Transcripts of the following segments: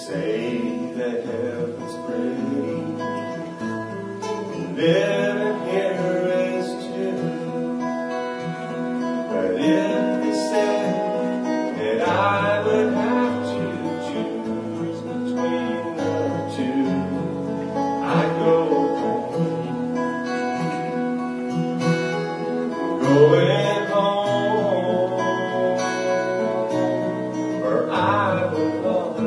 say that heaven's pretty, living here is too. But if they said that I would have to choose between the two, I'd go home. Going home where I belong.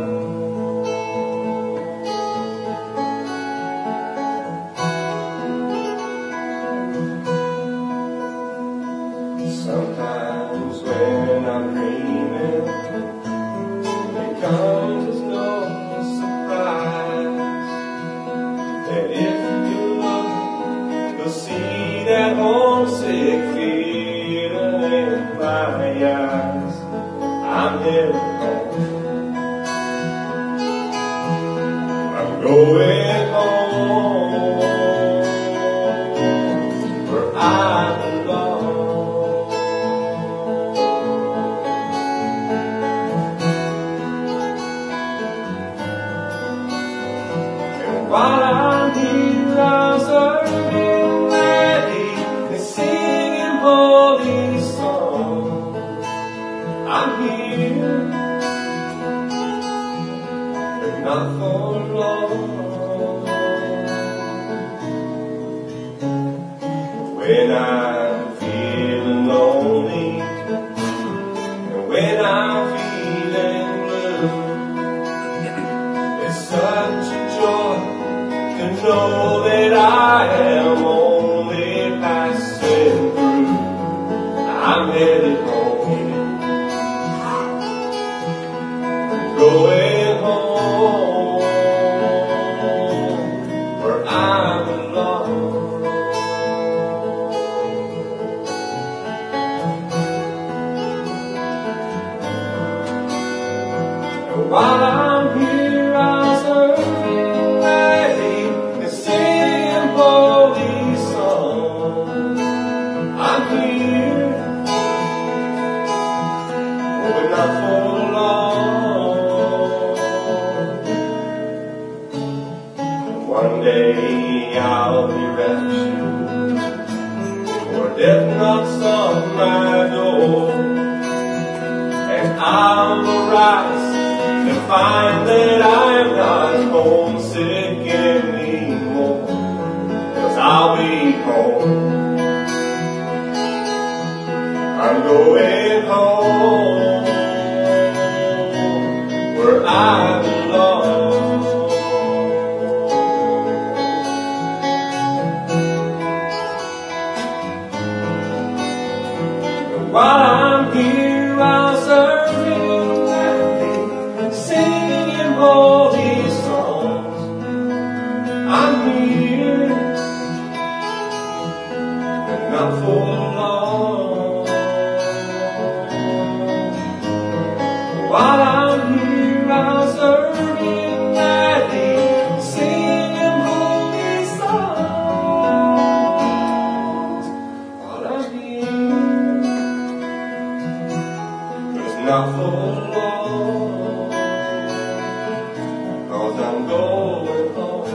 Sometimes when I'm dreaming, it comes as no surprise that if you look, you'll see that homesick feeling in my eyes. I'm headed home. I'm going home where I belong. While I'm here, I'll serve you ready and singing holy songs. I'm here, but not for long. When I'm feeling lonely, and when I'm feeling blue, it's such a joy to know that I am only passing through. I'm headed home, going home where I belong. And while I'm here, I'll serve you ready and sing holy songs. I'm here, but not for long. One day I'll be rescued, or death knocks on my door, and I'll arise to find that I'm not homesick anymore, 'cause I'll be home. I'm going home where I belong. And while I'm here, I'll serve you gladly, singing holy songs. I'm here, but not for long. While I'm here, I'll serve you gladly, singing holy songs. While I'm here, but it's not for long, 'cause I'm going home.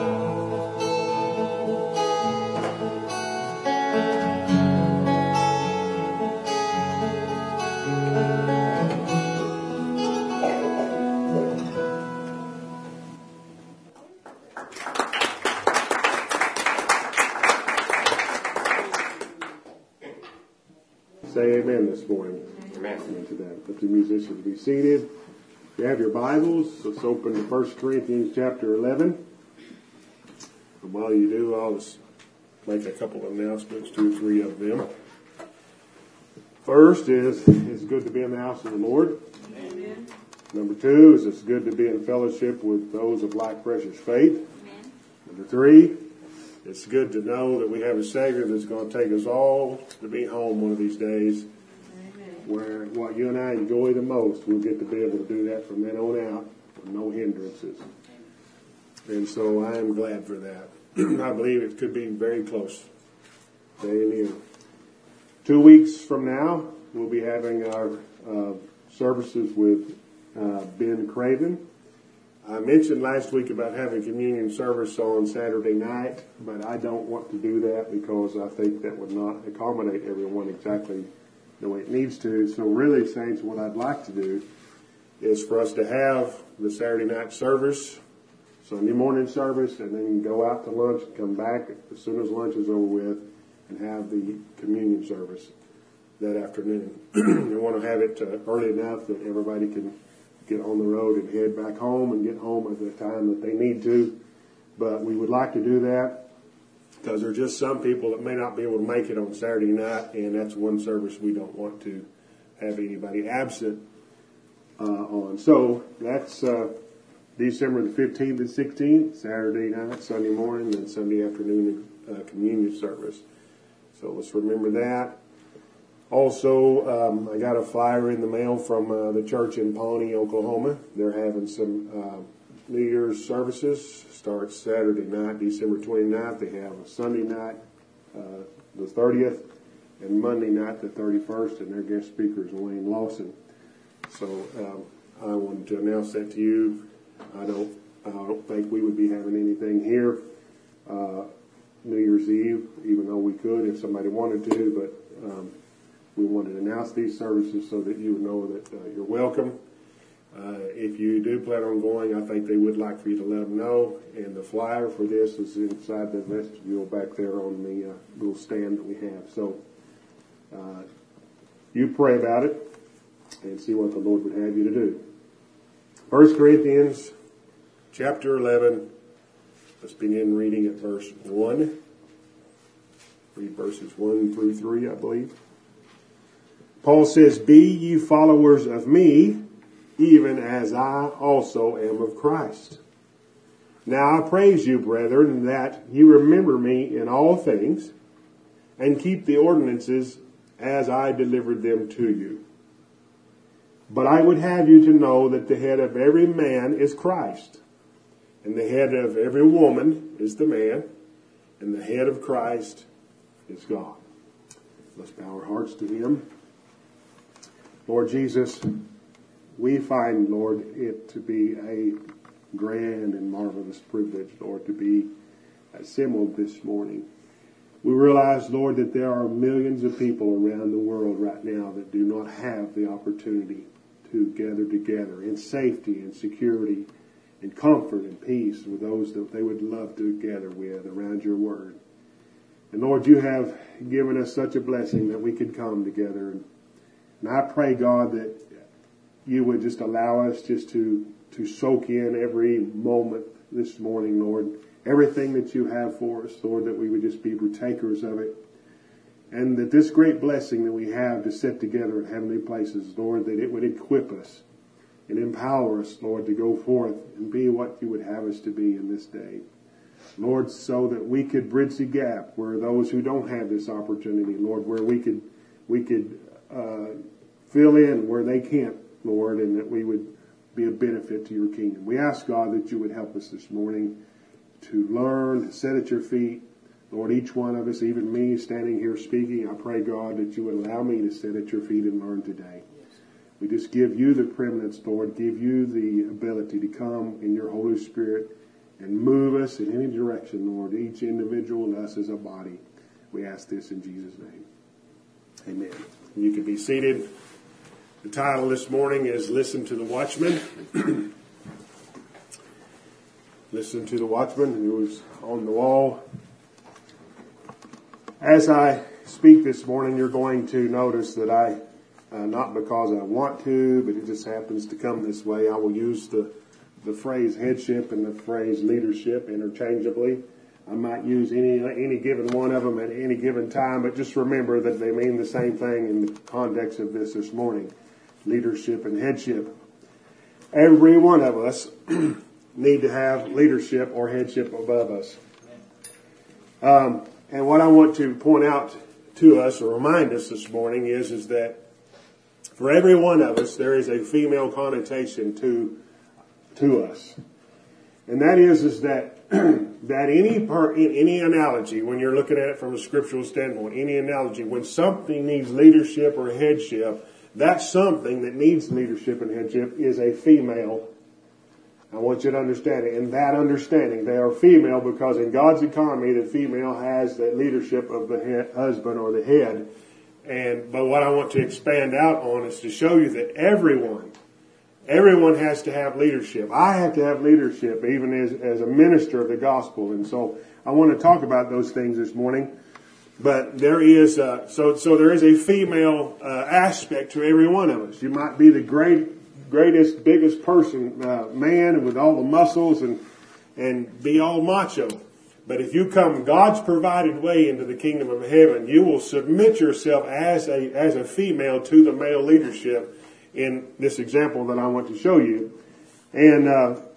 Say amen this morning. Amen. To that. Let the musicians be seated. If you have your Bibles, let's open to 1 Corinthians chapter 11. And while you do, I'll just make a couple of announcements, 2 or 3 of them. First is, it's good to be in the house of the Lord. Amen. Number 2 is, it's good to be in fellowship with those of like precious faith. Amen. Number 3, it's good to know that we have a Savior that's going to take us all to be home one of these days, where what you and I enjoy the most, we'll get to be able to do that from then on out with no hindrances. And so I am glad for that. I believe it could be very close. Amen. 2 weeks from now, we'll be having our services with Ben Craven. I mentioned last week about having communion service on Saturday night, but I don't want to do that because I think that would not accommodate everyone exactly the way it needs to. So really, saints, what I'd like to do is for us to have the Saturday night service, Sunday morning service, and then go out to lunch and come back as soon as lunch is over with and have the communion service that afternoon. We want to have it early enough that everybody can get on the road and head back home and get home at the time that they need to. But we would like to do that because there are just some people that may not be able to make it on Saturday night, and that's one service we don't want to have anybody absent on. So that's December the 15th and 16th, Saturday night, Sunday morning, and Sunday afternoon communion service. So let's remember that. Also, I got a flyer in the mail from the church in Pawnee, Oklahoma. They're having some New Year's services. Starts Saturday night, December 29th. They have a Sunday night, the 30th, and Monday night, the 31st, and their guest speaker is Wayne Lawson. So I wanted to announce that to you. I don't think we would be having anything here New Year's Eve, even though we could if somebody wanted to, but we wanted to announce these services so that you would know that you're welcome. If you do plan on going, I think they would like for you to let them know. And the flyer for this is inside the vestibule back there on the little stand that we have. So you pray about it and see what the Lord would have you to do. 1 Corinthians chapter 11. Let's begin reading at verse 1. Read verses 1 through 3, I believe. Paul says, "Be ye followers of me, even as I also am of Christ. Now I praise you, brethren, that ye remember me in all things, and keep the ordinances as I delivered them to you. But I would have you to know that the head of every man is Christ, and the head of every woman is the man, and the head of Christ is God." Let's bow our hearts to Him. Lord Jesus, we find, Lord, it to be a grand and marvelous privilege, Lord, to be assembled this morning. We realize, Lord, that there are millions of people around the world right now that do not have the opportunity to gather together in safety and security and comfort and peace with those that they would love to gather with around your word. And Lord, you have given us such a blessing that we could come together. And I pray, God, that you would just allow us just to soak in every moment this morning, Lord. Everything that you have for us, Lord, that we would just be partakers of it. And that this great blessing that we have to sit together in heavenly places, Lord, that it would equip us and empower us, Lord, to go forth and be what you would have us to be in this day. Lord, so that we could bridge the gap where those who don't have this opportunity, Lord, where we could fill in where they can't, Lord, and that we would be a benefit to your kingdom. We ask, God, that you would help us this morning to learn, to sit at your feet. Lord, each one of us, even me standing here speaking, I pray, God, that you would allow me to sit at your feet and learn today. We just give you the preeminence, Lord, give you the ability to come in your Holy Spirit and move us in any direction, Lord, each individual and us as a body. We ask this in Jesus' name. Amen. You can be seated. The title this morning is Listen to the Watchman. Listen to the Watchman who's on the wall. As I speak this morning, you're going to notice that I, not because I want to, but it just happens to come this way, I will use the phrase headship and the phrase leadership interchangeably. I might use any given one of them at any given time, but just remember that they mean the same thing in the context of this morning. Leadership and headship. Every one of us need to have leadership or headship above us. And what I want to point out to us or remind us this morning is that for every one of us there is a female connotation to us. And that is that that any analogy, when you're looking at it from a scriptural standpoint, any analogy, when something needs leadership or headship, that something that needs leadership and headship is a female I want you to understand it. In that understanding, they are female because in God's economy, the female has the leadership of the husband or the head. But what I want to expand out on is to show you that everyone has to have leadership. I have to have leadership even as a minister of the gospel. And so I want to talk about those things this morning. But there is, so there is a female aspect to every one of us. You might be the greatest, biggest person, man with all the muscles and be all macho. But if you come God's provided way into the kingdom of heaven, you will submit yourself as a female to the male leadership in this example that I want to show you. And,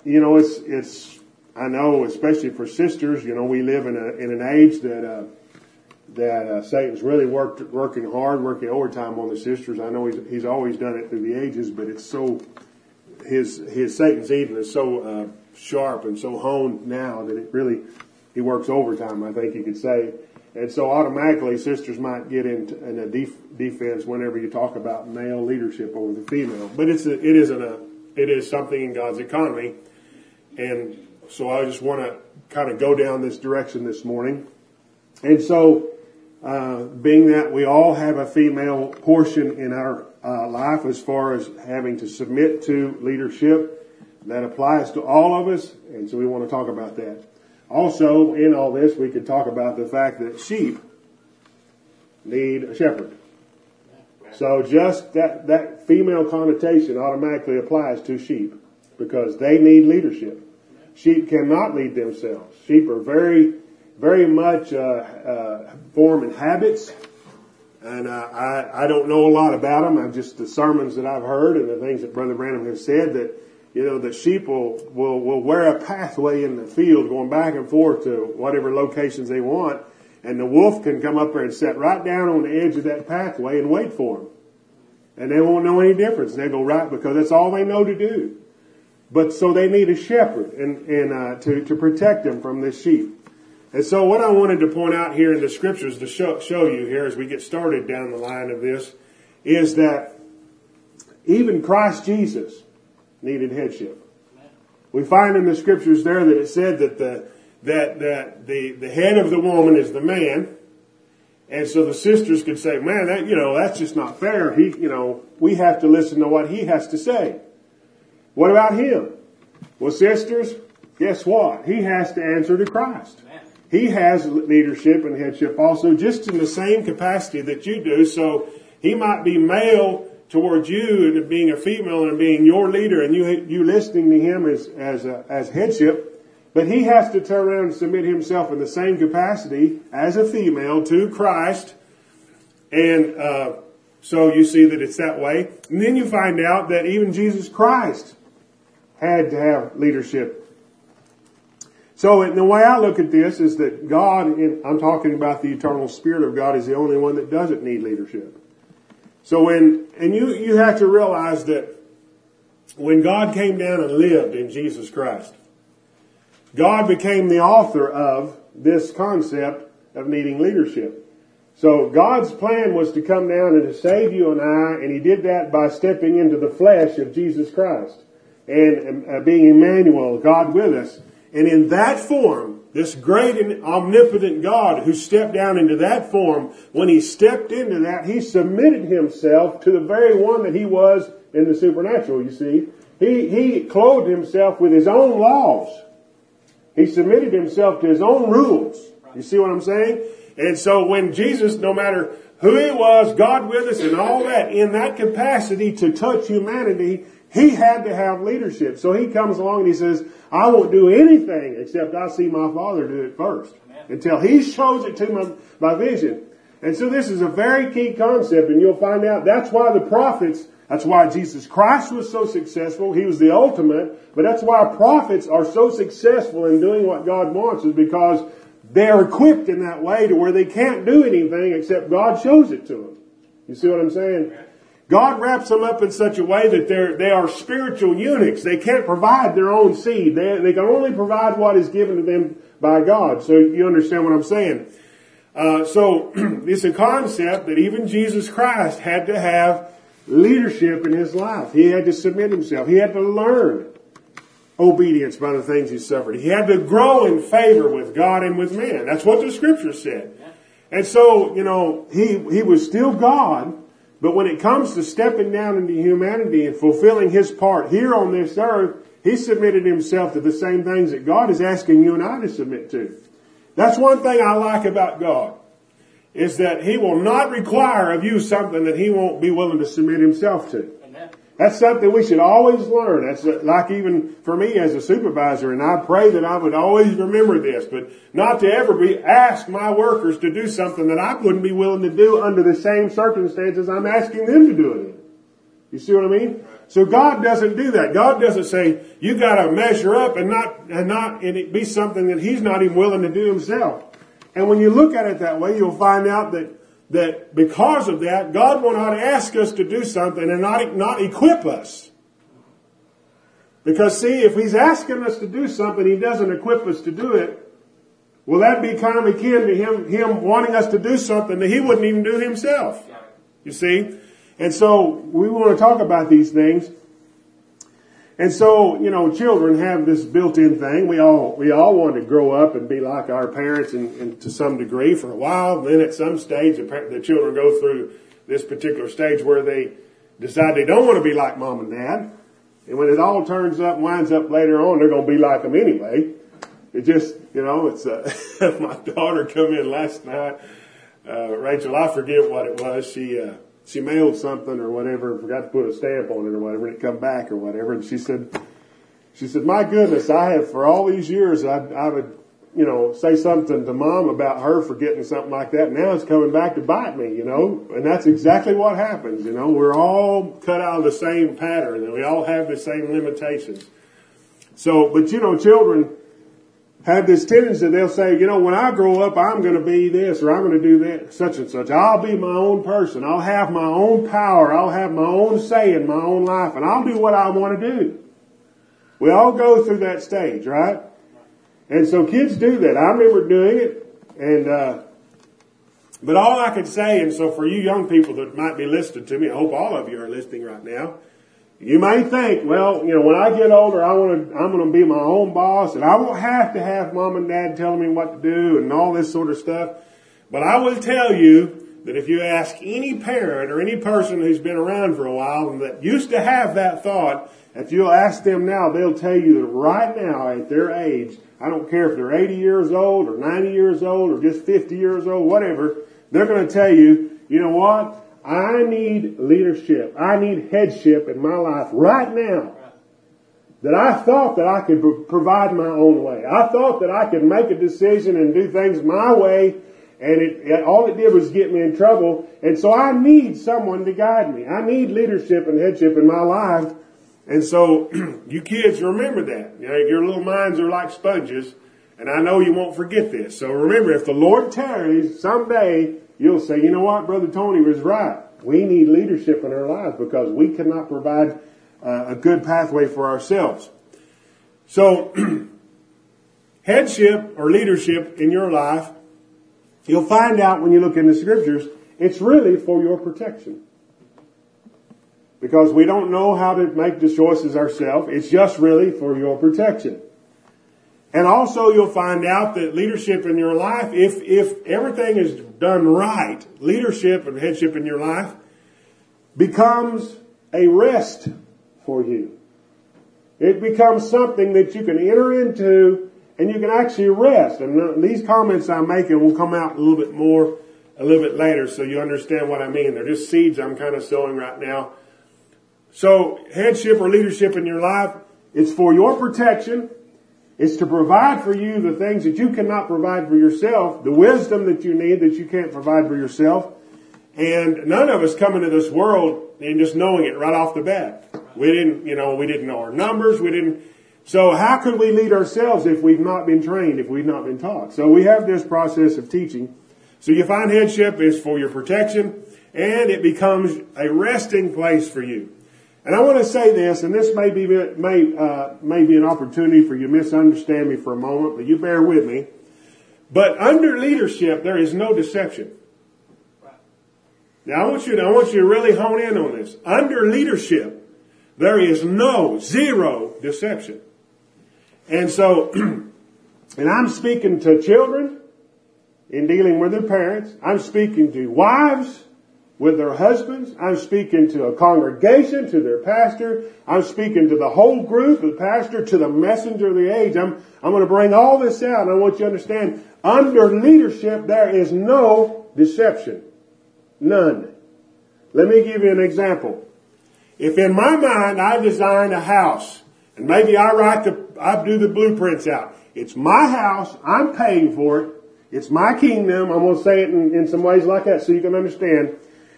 it's, I know, especially for sisters, we live in an age that Satan's really working hard, working overtime on the sisters. I know he's always done it through the ages, but it's so, his Satan's even is so, sharp and so honed now that it really, he works overtime, I think you could say. And so automatically sisters might get in a defense whenever you talk about male leadership over the female. But it is something in God's economy. And so I just want to kind of go down this direction this morning. And so, being that we all have a female portion in our life as far as having to submit to leadership, that applies to all of us. And so we want to talk about that. Also, in all this, we could talk about the fact that sheep need a shepherd. So just that female connotation automatically applies to sheep because they need leadership. Sheep cannot lead themselves. Sheep are very, very much form in habits. And I don't know a lot about them. I've just the sermons that I've heard and the things that Brother Branham has said that, the sheep will wear a pathway in the field going back and forth to whatever locations they want. And the wolf can come up there and sit right down on the edge of that pathway and wait for them. And they won't know any difference. They go right because that's all they know to do. But so they need a shepherd and to protect them from this sheep. And so what I wanted to point out here in the scriptures to show you here as we get started down the line of this is that even Christ Jesus needed headship. We find in the scriptures there that it said that the head of the woman is the man. And so the sisters could say, man, that's just not fair. We have to listen to what he has to say. What about him? Well, sisters, guess what? He has to answer to Christ. He has leadership and headship also just in the same capacity that you do. So he might be male towards you and being a female and being your leader and you listening to him as headship. But he has to turn around and submit himself in the same capacity as a female to Christ. And so you see that it's that way. And then you find out that even Jesus Christ had to have leadership. So the way I look at this is that God, I'm talking about the eternal Spirit of God, is the only one that doesn't need leadership. So you have to realize that when God came down and lived in Jesus Christ, God became the author of this concept of needing leadership. So God's plan was to come down and to save you and I, and he did that by stepping into the flesh of Jesus Christ and being Emmanuel, God with us. And in that form, this great and omnipotent God who stepped down into that form, when he stepped into that, he submitted himself to the very one that he was in the supernatural, you see. He clothed himself with his own laws. He submitted himself to his own rules. You see what I'm saying? And so when Jesus, no matter who he was, God with us and all that, in that capacity to touch humanity, he had to have leadership. So he comes along and he says, I won't do anything except I see my Father do it first. Amen. Until he shows it to me by vision. And so this is a very key concept, and you'll find out that's why the prophets, that's why Jesus Christ was so successful. He was the ultimate. But that's why prophets are so successful in doing what God wants, is because they're equipped in that way to where they can't do anything except God shows it to them. You see what I'm saying? God wraps them up in such a way that they are spiritual eunuchs. They can't provide their own seed. They can only provide what is given to them by God. So you understand what I'm saying. So it's a concept that even Jesus Christ had to have leadership in his life. He had to submit himself. He had to learn. obedience by the things he suffered. He had to grow in favor with God and with men. That's what the scripture said. And so, he was still God, but when it comes to stepping down into humanity and fulfilling his part here on this earth, he submitted himself to the same things that God is asking you and I to submit to. That's one thing I like about God, is that he will not require of you something that he won't be willing to submit himself to. Amen. That's something we should always learn. That's like even for me as a supervisor, and I pray that I would always remember this, but not to ever ask my workers to do something that I wouldn't be willing to do under the same circumstances I'm asking them to do it in. You see what I mean? So God doesn't do that. God doesn't say, you gotta measure up and it be something that he's not even willing to do himself. And when you look at it that way, you'll find out that because of that, God will not ask us to do something and not equip us. Because see, if he's asking us to do something, he doesn't equip us to do it, well, that'd be kind of akin to him wanting us to do something that he wouldn't even do himself. You see? And so we want to talk about these things. And so, children have this built-in thing. We all want to grow up and be like our parents and to some degree for a while. Then at some stage, the children go through this particular stage where they decide they don't want to be like mom and dad. And when it all turns up and winds up later on, they're going to be like them anyway. It just, it's, my daughter come in last night. Rachel, I forget what it was. She mailed something or whatever and forgot to put a stamp on it or whatever, and it come back or whatever. And she said, my goodness, I have for all these years, I would, say something to mom about her for getting something like that. Now it's coming back to bite me, and that's exactly what happens. We're all cut out of the same pattern and we all have the same limitations. So, but children have this tendency, they'll say, when I grow up, I'm going to be this or I'm going to do that, such and such. I'll be my own person. I'll have my own power. I'll have my own say in my own life, and I'll do what I want to do. We all go through that stage, right? And so kids do that. I remember doing it, but all I could say, and so for you young people that might be listening to me, I hope all of you are listening right now. You may think, well, when I get older, I'm going to be my own boss, and I won't have to have mom and dad telling me what to do and all this sort of stuff. But I will tell you that if you ask any parent or any person who's been around for a while and that used to have that thought, if you'll ask them now, they'll tell you that right now at their age, I don't care if they're 80 years old or 90 years old or just 50 years old, whatever, they're going to tell you, you know what? I need leadership. I need headship in my life right now. That I thought that I could provide my own way. I thought that I could make a decision and do things my way, and all it did was get me in trouble. And so I need someone to guide me. I need leadership and headship in my life. And so you kids remember that. Your little minds are like sponges, and I know you won't forget this. So remember, if the Lord tarries, someday you'll say, you know what, Brother Tony was right. We need leadership in our lives because we cannot provide a good pathway for ourselves. So, headship or leadership in your life, you'll find out when you look in the scriptures, it's really for your protection. Because we don't know how to make the choices ourselves. It's just really for your protection. And also you'll find out that leadership in your life, if everything is done right, leadership and headship in your life becomes a rest for you. It becomes something that you can enter into and you can actually rest. And these comments I'm making will come out a little bit later so you understand what I mean. They're just seeds I'm kind of sowing right now. So headship or leadership in your life, it's for your protection. It's to provide for you the things that you cannot provide for yourself, the wisdom that you need that you can't provide for yourself. And none of us come into this world and just knowing it right off the bat. We didn't know our numbers. So how could we lead ourselves if we've not been trained, if we've not been taught? So we have this process of teaching. So you find headship is for your protection, and it becomes a resting place for you. And I want to say this, and this may be an opportunity for you to misunderstand me for a moment, but you bear with me. But under leadership, there is no deception. Now I want you to really hone in on this. Under leadership, there is zero deception. And so, and I'm speaking to children in dealing with their parents. I'm speaking to wives with their husbands. I'm speaking to a congregation, to their pastor. I'm speaking to the whole group, the pastor, to the messenger of the age. I'm going to bring all this out, and I want you to understand, under leadership, there is no deception. None. Let me give you an example. If in my mind I design a house, and maybe I do the blueprints out. It's my house. I'm paying for it. It's my kingdom. I'm going to say it in some ways like that so you can understand.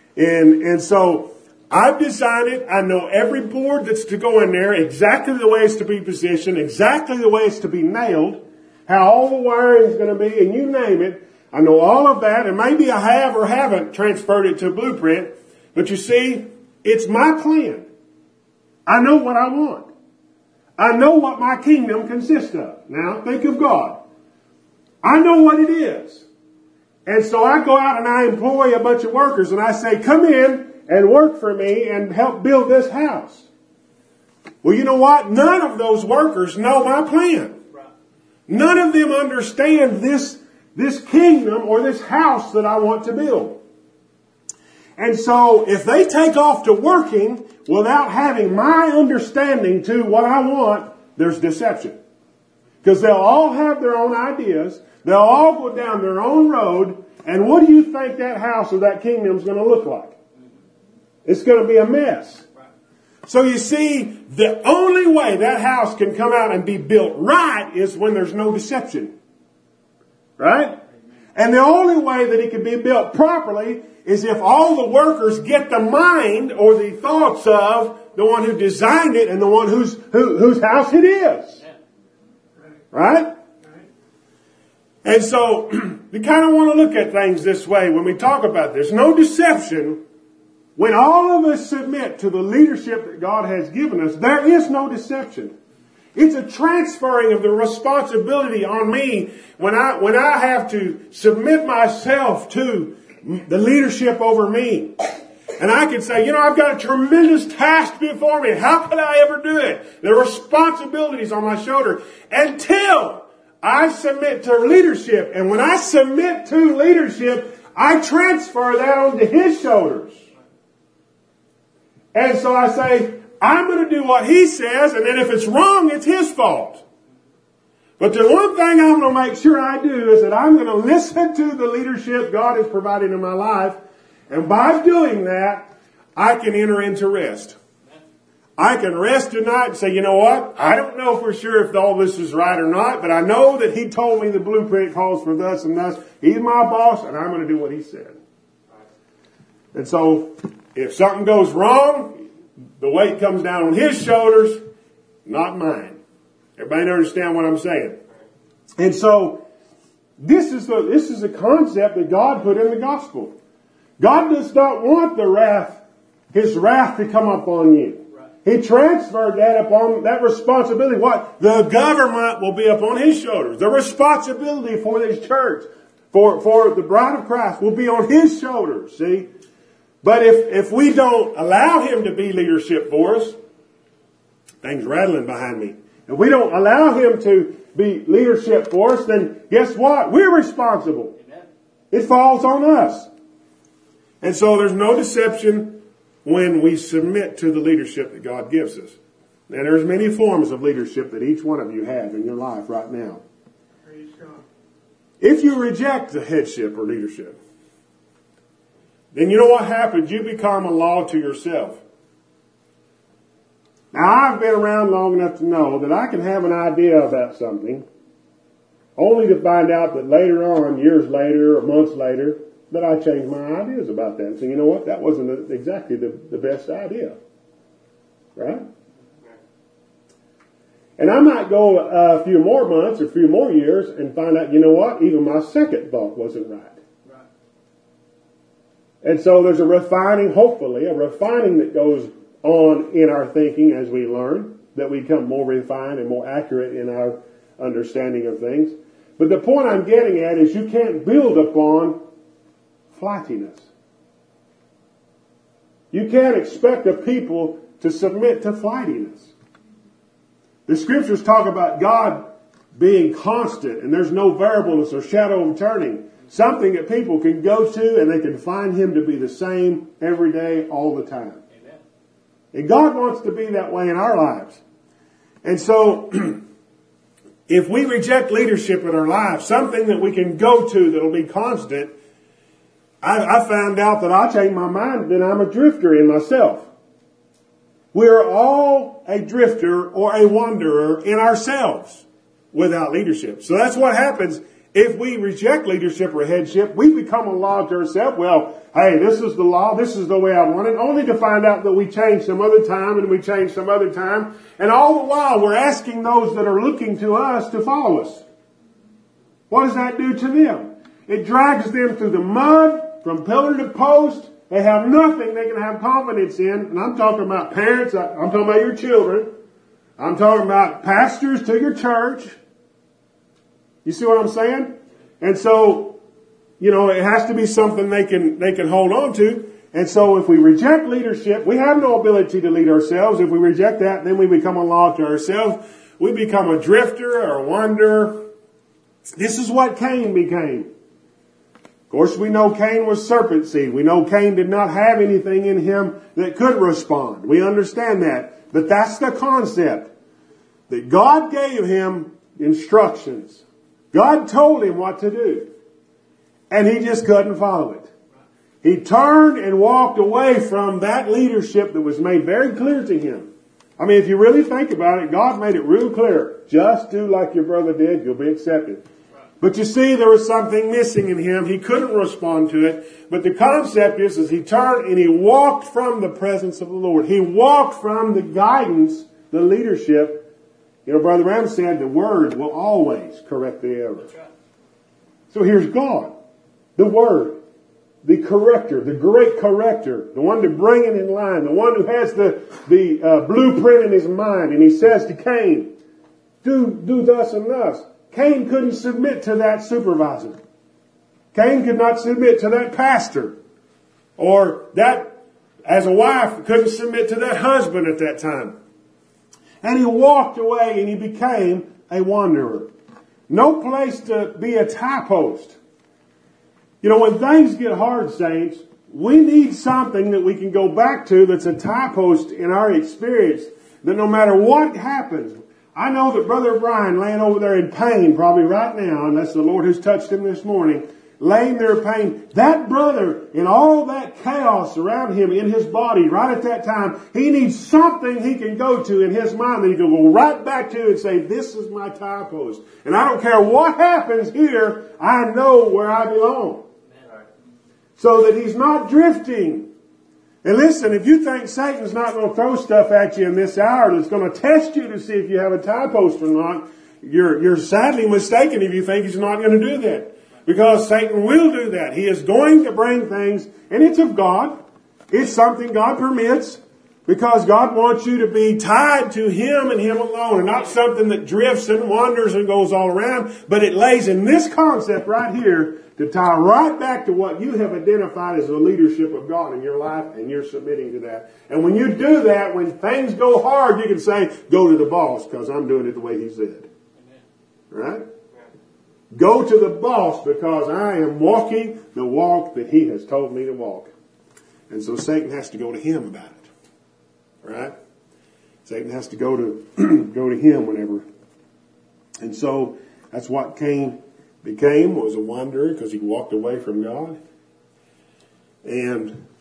And so I've designed it. I know every board that's to go in there, exactly the way it's to be positioned, exactly the way it's to be nailed, how all the wiring is going to be, and you name it. I know all of that, and maybe I have or haven't transferred it to a blueprint. But you see, it's my plan. I know what I want. I know what my kingdom consists of. Now, think of God. I know what it is. And so I go out and I employ a bunch of workers and I say, come in and work for me and help build this house. Well, you know what? None of those workers know my plan. None of them understand this kingdom or this house that I want to build. And so if they take off to working without having my understanding to what I want, there's deception. Because they'll all have their own ideas. They'll all go down their own road. And what do you think that house or that kingdom is going to look like? It's going to be a mess. So you see, the only way that house can come out and be built right is when there's no deception. Right? And the only way that it can be built properly is if all the workers get the mind or the thoughts of the one who designed it and the one whose house it is. Right? And so, you kind of want to look at things this way when we talk about this. No deception. When all of us submit to the leadership that God has given us, there is no deception. It's a transferring of the responsibility on me when I have to submit myself to the leadership over me. And I can say, I've got a tremendous task before me. How could I ever do it? The responsibilities on my shoulder until I submit to leadership. And when I submit to leadership, I transfer that onto his shoulders. And so I say, I'm going to do what he says, and then if it's wrong, it's his fault. But the one thing I'm going to make sure I do is that I'm going to listen to the leadership God is providing in my life. And by doing that, I can enter into rest. I can rest tonight and say, you know what? I don't know for sure if all this is right or not, but I know that he told me the blueprint calls for thus and thus. He's my boss, and I'm going to do what he said. And so, if something goes wrong, the weight comes down on his shoulders, not mine. Everybody understand what I'm saying? And so, this is a concept that God put in the gospel. God does not want his wrath to come upon you. He transferred that responsibility. What? The government will be upon his shoulders. The responsibility for this church, for the bride of Christ, will be on his shoulders. See? But if we don't allow him to be leadership for us, things rattling behind me. If we don't allow him to be leadership for us, then guess what? We're responsible. Amen. It falls on us. And so there's no deception when we submit to the leadership that God gives us. And there's many forms of leadership that each one of you have in your life right now. Praise God. If you reject the headship or leadership, then you know what happens? You become a law to yourself. Now, I've been around long enough to know that I can have an idea about something only to find out that later on, years later or months later, that I changed my ideas about that. And so, you know what? That wasn't exactly the best idea. Right? And I might go a few more months or a few more years and find out, you know what? Even my second thought wasn't right. And so there's a refining, hopefully, that goes on in our thinking as we learn, that we become more refined and more accurate in our understanding of things. But the point I'm getting at is you can't build upon flightiness. You can't expect a people to submit to flightiness. The scriptures talk about God being constant and there's no variableness or shadow of turning. Something that people can go to and they can find Him to be the same every day, all the time. Amen. And God wants to be that way in our lives. And so, if we reject leadership in our lives, something that we can go to that'll be constant, I found out that I changed my mind, that I'm a drifter in myself. We're all a drifter or a wanderer in ourselves without leadership. So that's what happens. If we reject leadership or headship, we become a law to ourselves. Well, hey, this is the law. This is the way I want it. Only to find out that we change some other time and we change some other time. And all the while, we're asking those that are looking to us to follow us. What does that do to them? It drags them through the mud, from pillar to post. They have nothing they can have confidence in. And I'm talking about parents. I'm talking about your children. I'm talking about pastors to your church. You see what I'm saying? And so, it has to be something they can hold on to. And so if we reject leadership, we have no ability to lead ourselves. If we reject that, then we become a law to ourselves. We become a drifter or a wanderer. This is what Cain became. Of course, we know Cain was serpent seed. We know Cain did not have anything in him that could respond. We understand that. But that's the concept. That God gave him instructions. God told him what to do. And he just couldn't follow it. He turned and walked away from that leadership that was made very clear to him. I mean, if you really think about it, God made it real clear. Just do like your brother did, you'll be accepted. But you see, there was something missing in him. He couldn't respond to it. But the concept is he turned and he walked from the presence of the Lord. He walked from the guidance, the leadership. Brother Ram said the Word will always correct the error. So here's God, the Word, the corrector, the great corrector, the one to bring it in line, the one who has the blueprint in his mind. And he says to Cain, do thus and thus. Cain couldn't submit to that supervisor. Cain could not submit to that pastor. Or that, as a wife, couldn't submit to that husband at that time. And he walked away and he became a wanderer. No place to be a tie post. When things get hard, saints, we need something that we can go back to that's a tie post in our experience. That no matter what happens, I know that Brother Brian laying over there in pain probably right now, unless the Lord has touched him this morning, laying there in pain. That brother, in all that chaos around him in his body right at that time, he needs something he can go to in his mind that he can go right back to and say, this is my tie post. And I don't care what happens here, I know where I belong. So that he's not drifting. And listen, if you think Satan's not going to throw stuff at you in this hour that's going to test you to see if you have a tie post or not, you're sadly mistaken if you think he's not going to do that. Because Satan will do that. He is going to bring things, and it's of God. It's something God permits, because God wants you to be tied to Him and Him alone, and not something that drifts and wanders and goes all around. But it lays in this concept right here to tie right back to what you have identified as the leadership of God in your life, and you're submitting to that. And when you do that, when things go hard, you can say, go to the boss, because I'm doing it the way he said. Right? Go to the boss because I am walking the walk that he has told me to walk. And so Satan has to go to him about it. Right? Satan has to go to him whenever. And so that's what Cain became, was a wanderer because he walked away from God. And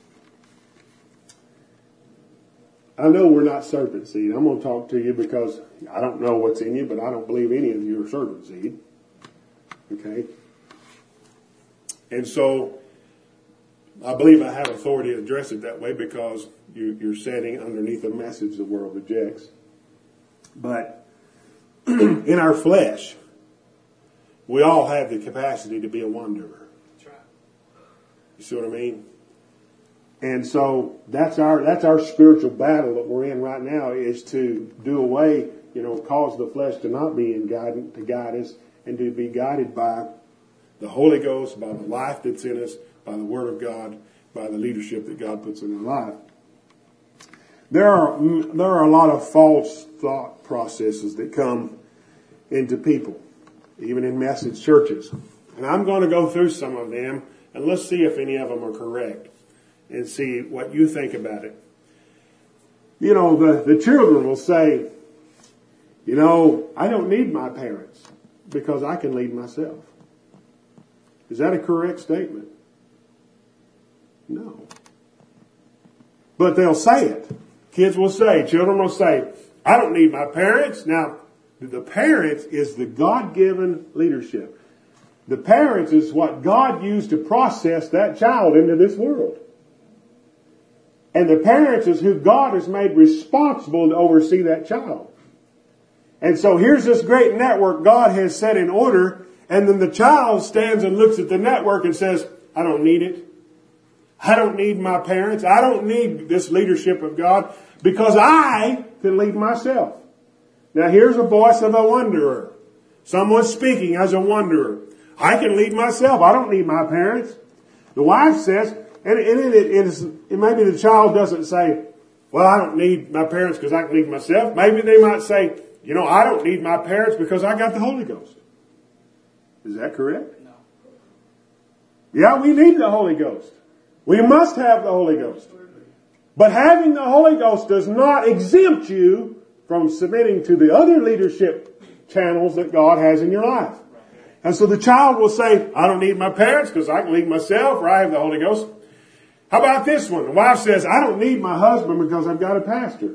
I know we're not serpent seed. I'm going to talk to you because I don't know what's in you, but I don't believe any of you are serpent seed. Okay? And so I believe I have authority to address it that way because you're setting underneath a message the world rejects. But in our flesh, we all have the capacity to be a wanderer. That's right. You see what I mean? And so that's our spiritual battle that we're in right now, is to do away, cause the flesh to not be to guide us, and to be guided by the Holy Ghost, by the life that's in us, by the Word of God, by the leadership that God puts in our life. There are a lot of false thought processes that come into people, even in message churches. And I'm going to go through some of them, and let's see if any of them are correct, and see what you think about it. You know, the children will say, you know, I don't need my parents because I can lead myself. Is that a correct statement? No. But they'll say it. Kids will say, children will say, I don't need my parents. Now, the parents is the God-given leadership. The parents is what God used to process that child into this world. And the parents is who God has made responsible to oversee that child. And so here's this great network God has set in order, and then the child stands and looks at the network and says, I don't need it. I don't need my parents. I don't need this leadership of God because I can lead myself. Now here's a voice of a wanderer. Someone speaking as a wanderer. I can lead myself. I don't need my parents. The wife says, and maybe the child doesn't say, well, I don't need my parents because I can lead myself. Maybe they might say, you know, I don't need my parents because I got the Holy Ghost. Is that correct? No. Yeah, we need the Holy Ghost. We must have the Holy Ghost. But having the Holy Ghost does not exempt you from submitting to the other leadership channels that God has in your life. And so the child will say, I don't need my parents because I can lead myself, or I have the Holy Ghost. How about this one? The wife says, I don't need my husband because I've got a pastor.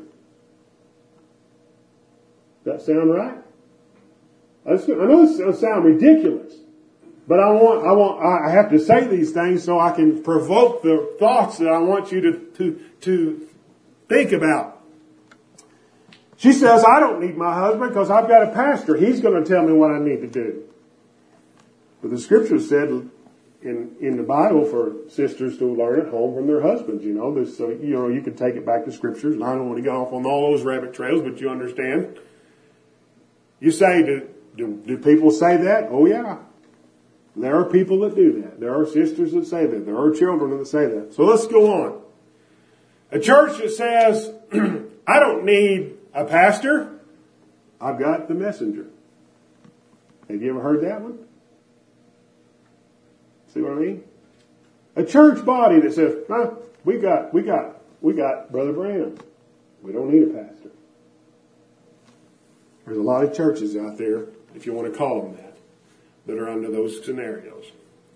Does that sound right? I know this will sound ridiculous, but I have to say these things so I can provoke the thoughts that I want you to think about. She says, I don't need my husband because I've got a pastor. He's going to tell me what I need to do. But the scripture said in the Bible for sisters to learn at home from their husbands, you know. So, you know, you can take it back to scriptures, and I don't want to get off on all those rabbit trails, but you understand. You say, do people say that? Oh, yeah. There are people that do that. There are sisters that say that. There are children that say that. So let's go on. A church that says, I don't need a pastor. I've got the messenger. Have you ever heard that one? See what I mean? A church body that says, we got Brother Branham. We don't need a pastor. There's a lot of churches out there, if you want to call them that are under those scenarios.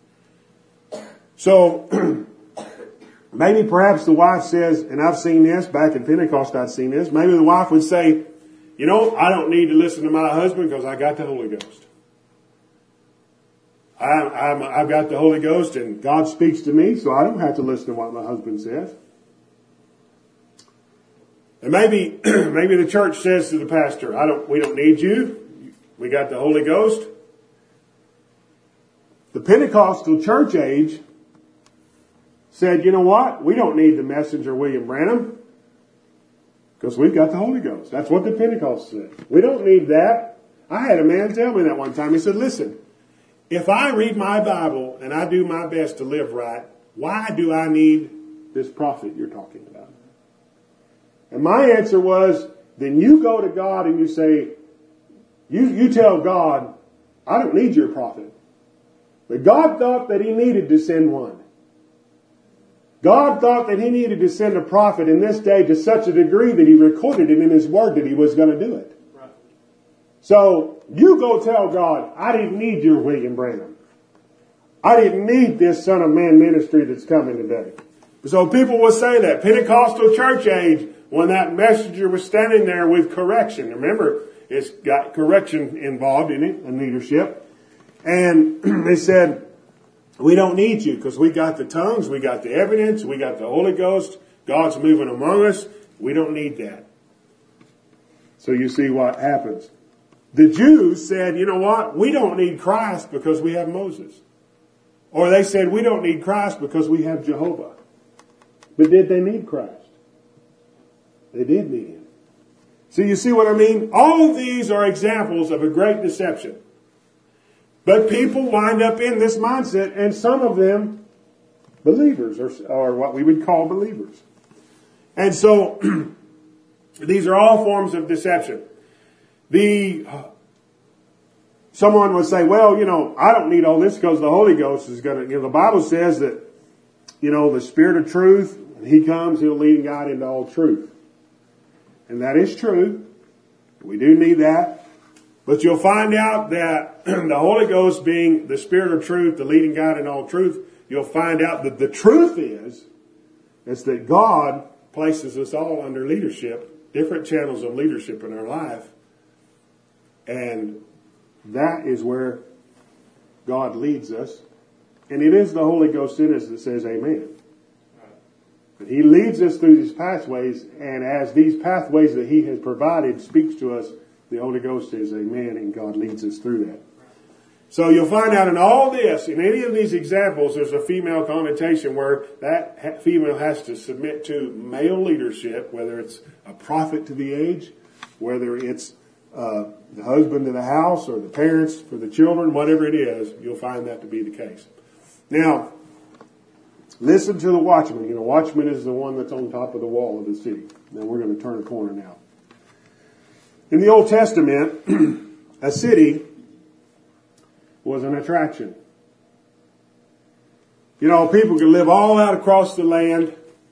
So, maybe perhaps the wife says, and I've seen this, back in Pentecost I've seen this, maybe the wife would say, you know, I don't need to listen to my husband because I got the Holy Ghost. I've got the Holy Ghost and God speaks to me, so I don't have to listen to what my husband says. And maybe the church says to the pastor, we don't need you. We got the Holy Ghost. The Pentecostal church age said, you know what? We don't need the messenger William Branham because we've got the Holy Ghost. That's what the Pentecost said. We don't need that. I had a man tell me that one time. He said, listen, if I read my Bible and I do my best to live right, why do I need this prophet you're talking about? And my answer was, then you go to God and you say, you tell God, I don't need your prophet. But God thought that he needed to send one. God thought that he needed to send a prophet in this day to such a degree that he recorded it in his word that he was going to do it. Right. So you go tell God, I didn't need your William Branham. I didn't need this Son of Man ministry that's coming today. So people will say that. Pentecostal church age, when that messenger was standing there with correction. Remember, it's got correction involved in it, and leadership. And they said, we don't need you because we got the tongues, we got the evidence, we got the Holy Ghost. God's moving among us. We don't need that. So you see what happens. The Jews said, you know what? We don't need Christ because we have Moses. Or they said, we don't need Christ because we have Jehovah. But did they need Christ? They did need him. So you see what I mean? All of these are examples of a great deception. But people wind up in this mindset, and some of them believers, or what we would call believers. And so These are all forms of deception. Someone would say, well, I don't need all this because the Holy Ghost is going to, the Bible says that, the Spirit of truth, when He comes, He'll lead and guide into all truth. And that is true. We do need that. But you'll find out that the Holy Ghost being the Spirit of truth, the leading guide in all truth, you'll find out that the truth is that God places us all under leadership, different channels of leadership in our life. And that is where God leads us. And it is the Holy Ghost in us that says amen. But He leads us through these pathways, and as these pathways that He has provided speaks to us, the Holy Ghost says amen, and God leads us through that. So you'll find out in all this, in any of these examples, there's a female connotation where that female has to submit to male leadership, whether it's a prophet to the age, whether it's the husband of the house or the parents for the children, whatever it is, you'll find that to be the case. Now, listen to the watchman. Watchman is the one that's on top of the wall of the city. Now we're going to turn a corner now. In the Old Testament, a city was an attraction. People could live all out across the land,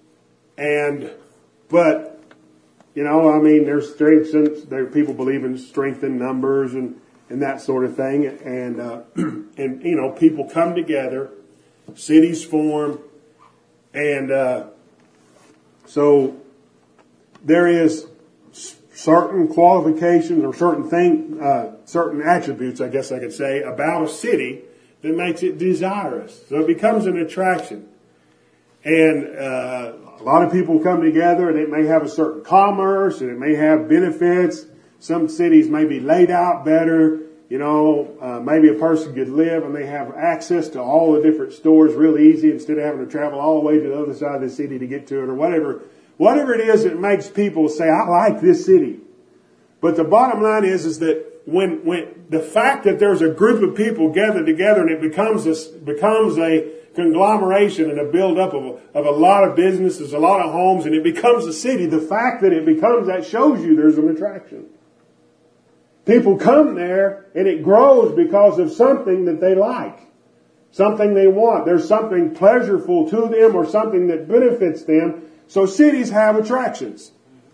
but there's strength, there people believe in strength in numbers and that sort of thing, and people come together, cities form, and so there is certain qualifications or certain attributes, I guess I could say, about a city that makes it desirous. So it becomes an attraction. And a lot of people come together, and it may have a certain commerce, and it may have benefits. Some cities may be laid out better. Maybe a person could live and they have access to all the different stores really easy instead of having to travel all the way to the other side of the city to get to it or whatever. Whatever it is that makes people say, I like this city. But the bottom line is that when the fact that there's a group of people gathered together and it becomes a conglomeration and a build-up of a lot of businesses, a lot of homes, and it becomes a city, the fact that it becomes that shows you there's an attraction. People come there and it grows because of something that they like, something they want. There's something pleasurable to them or something that benefits them. So cities have attractions.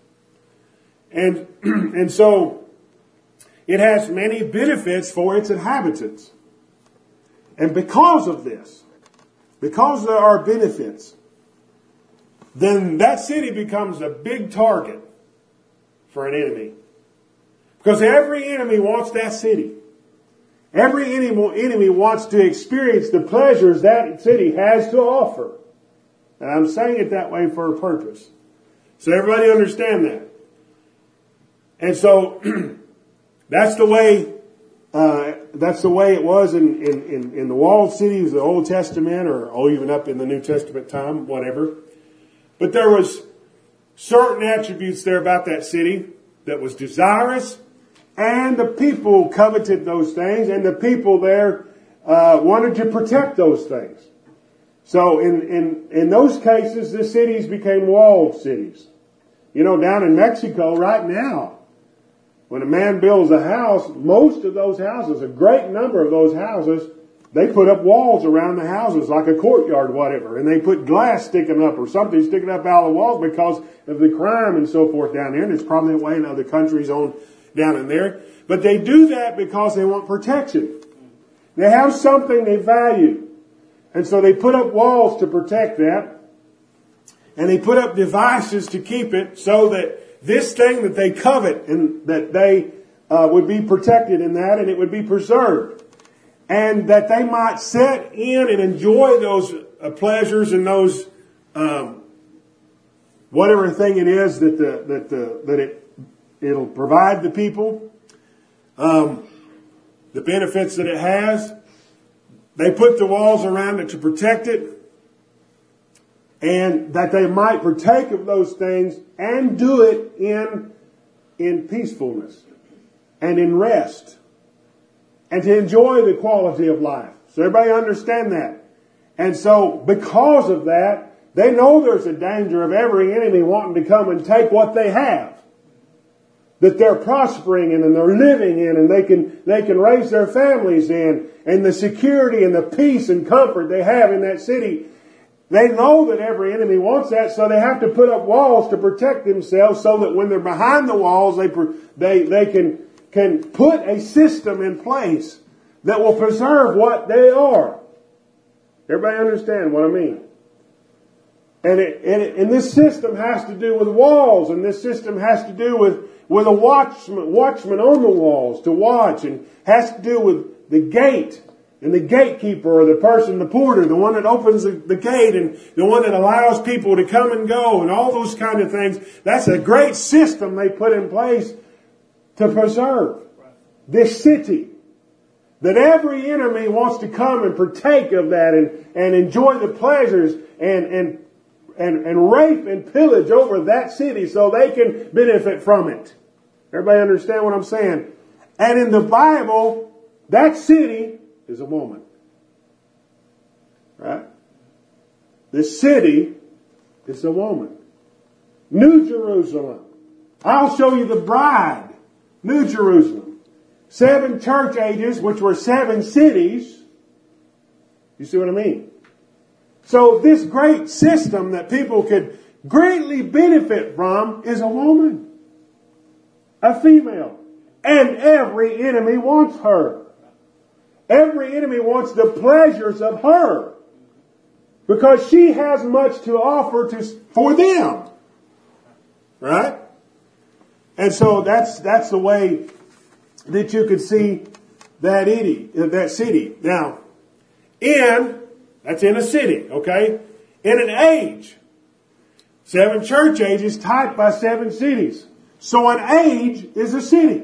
And so it has many benefits for its inhabitants. And because of this, because there are benefits, then that city becomes a big target for an enemy. Because every enemy wants that city. Every enemy wants to experience the pleasures that city has to offer. And I'm saying it that way for a purpose. So everybody understand that. And so that's the way it was in the walled cities of the Old Testament or even up in the New Testament time, whatever. But there was certain attributes there about that city that was desirous, and the people coveted those things, and the people there wanted to protect those things. So in those cases, the cities became walled cities. Down in Mexico right now, when a man builds a house, most of those houses, a great number of those houses, they put up walls around the houses like a courtyard or whatever. And they put glass sticking up or something sticking up out of the walls because of the crime and so forth down there. And it's probably that way in other countries down in there. But they do that because they want protection. They have something they value. And so they put up walls to protect that. And they put up devices to keep it so that this thing that they covet and that they would be protected in that and it would be preserved. And that they might sit in and enjoy those pleasures and those whatever thing it is that it'll provide the people. The benefits that it has. They put the walls around it to protect it. And that they might partake of those things and do it in peacefulness and in rest and to enjoy the quality of life. So everybody understand that. And so because of that, they know there's a danger of every enemy wanting to come and take what they have. that they're prospering in and they're living in and they can raise their families in, and the security and the peace and comfort they have in that city. They know that every enemy wants that, so they have to put up walls to protect themselves so that when they're behind the walls, they can put a system in place that will preserve what they are. Everybody understand what I mean? And this system has to do with walls, and this system has to do with a watchman on the walls to watch, and has to do with the gate and the gatekeeper, or the person, the porter, the one that opens the gate, and the one that allows people to come and go, and all those kind of things. That's a great system they put in place to preserve this city. That every enemy wants to come and partake of that and enjoy the pleasures and rape and pillage over that city so they can benefit from it. Everybody understand what I'm saying? And in the Bible, that city is a woman. Right? The city is a woman. New Jerusalem. I'll show you the bride. New Jerusalem. 7 church ages, which were 7 cities. You see what I mean? So this great system that people could greatly benefit from is a woman. A female. And every enemy wants her. Every enemy wants the pleasures of her. Because she has much to offer for them. Right? And so that's the way that you could see that city. Now, that's in a city, okay? In an age. 7 church ages typed by 7 cities. So an age is a city.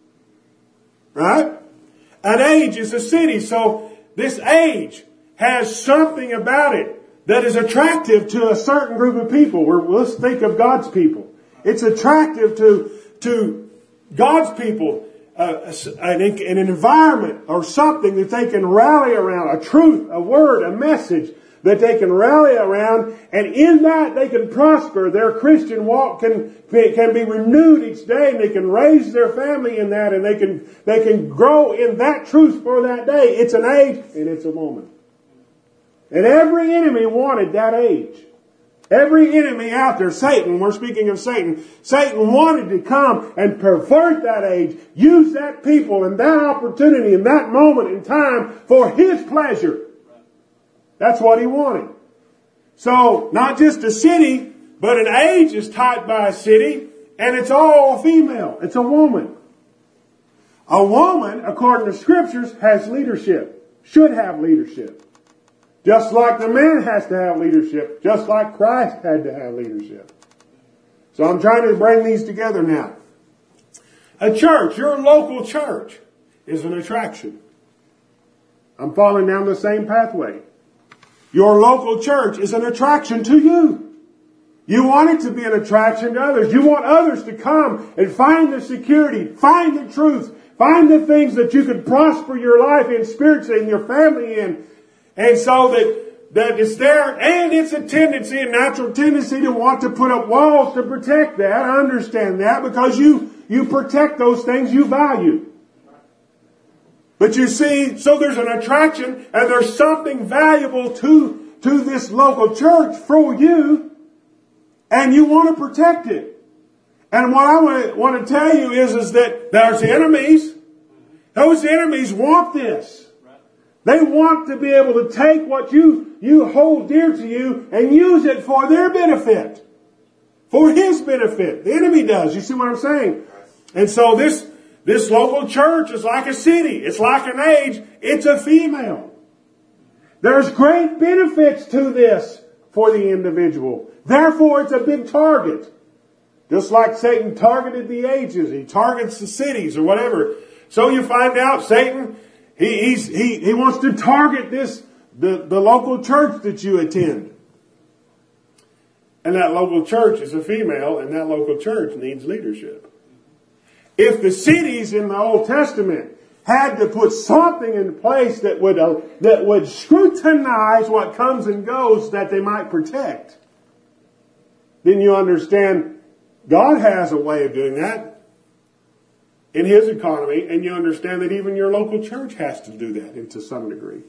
Right? An age is a city. So this age has something about it that is attractive to a certain group of people. Let's think of God's people. It's attractive to God's people. An environment or something that they can rally around, a truth, a word, a message that they can rally around, and in that they can prosper. Their Christian walk can be renewed each day, and they can raise their family in that, and they can grow in that truth for that day. It's an age and it's a woman. And every enemy wanted that age. Every enemy out there, Satan, we're speaking of Satan, Satan wanted to come and pervert that age, use that people and that opportunity in that moment in time for his pleasure. That's what he wanted. So, not just a city, but an age is typed by a city, and it's all female. It's a woman. A woman, according to scriptures, has leadership, should have leadership. Just like the man has to have leadership, just like Christ had to have leadership. So I'm trying to bring these together now. A church, your local church, is an attraction. I'm following down the same pathway. Your local church is an attraction to you. You want it to be an attraction to others. You want others to come and find the security, find the truth, find the things that you can prosper your life in spiritually and your family in. And so that it's there, and it's a tendency, a natural tendency to want to put up walls to protect that. I understand that because you protect those things you value. But you see, so there's an attraction and there's something valuable to this local church for you, and you want to protect it. And what I want to tell you is that there's enemies. Those enemies want this. They want to be able to take what you hold dear to you and use it for their benefit. For his benefit. The enemy does. You see what I'm saying? And so this local church is like a city. It's like an age. It's a female. There's great benefits to this for the individual. Therefore, it's a big target. Just like Satan targeted the ages. He targets the cities or whatever. So you find out Satan, he wants to target the local church that you attend. And that local church is a female, and that local church needs leadership. If the cities in the Old Testament had to put something in place that would scrutinize what comes and goes that they might protect, then you understand God has a way of doing that. in His economy, and you understand that even your local church has to do that, and to some degree.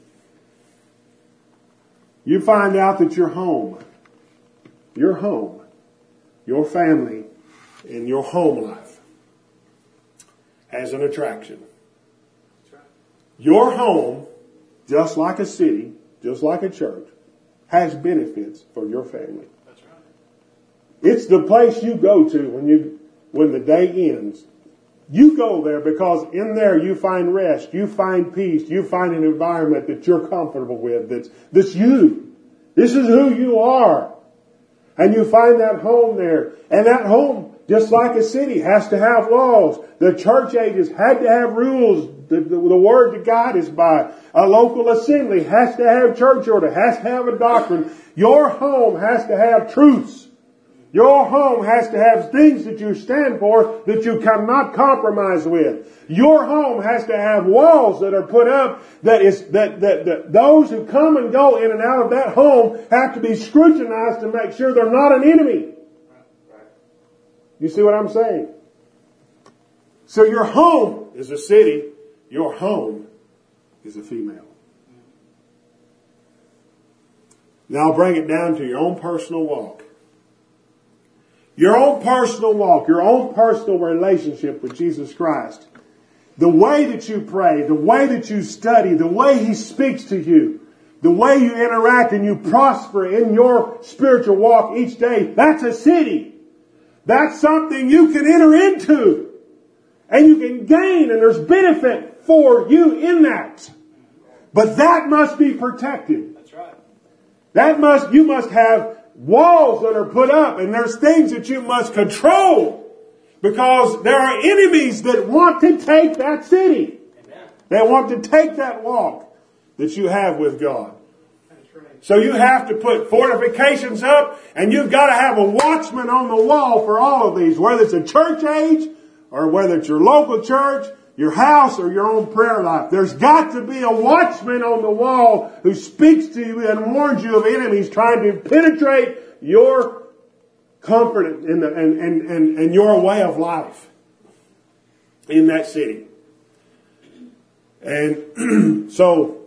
You find out that your home, your family, and your home life has an attraction. Your home, just like a city, just like a church, has benefits for your family. That's right. It's the place you go to when the day ends. You go there because in there you find rest, you find peace, you find an environment that you're comfortable with, that's you. This is who you are. And you find that home there. And that home, just like a city, has to have laws. The church ages had to have rules. The word to guide us by. A local assembly has to have church order, has to have a doctrine. Your home has to have truths. Your home has to have things that you stand for that you cannot compromise with. Your home has to have walls that are put up that those who come and go in and out of that home have to be scrutinized to make sure they're not an enemy. You see what I'm saying? So your home is a city. Your home is a female. Now bring it down to your own personal walk. Your own personal walk, your own personal relationship with Jesus Christ. The way that you pray, the way that you study, the way He speaks to you, the way you interact and you prosper in your spiritual walk each day, that's a city. That's something you can enter into. And you can gain, and there's benefit for you in that. But that must be protected. That's right. You must have walls that are put up, and there's things that you must control, because there are enemies that want to take that city. Amen. They want to take that walk that you have with God. That's right. So you have to put fortifications up, and you've got to have a watchman on the wall for all of these, whether it's a church age or whether it's your local church, your house, or your own prayer life. There's got to be a watchman on the wall who speaks to you and warns you of enemies trying to penetrate your comfort and your way of life in that city. And so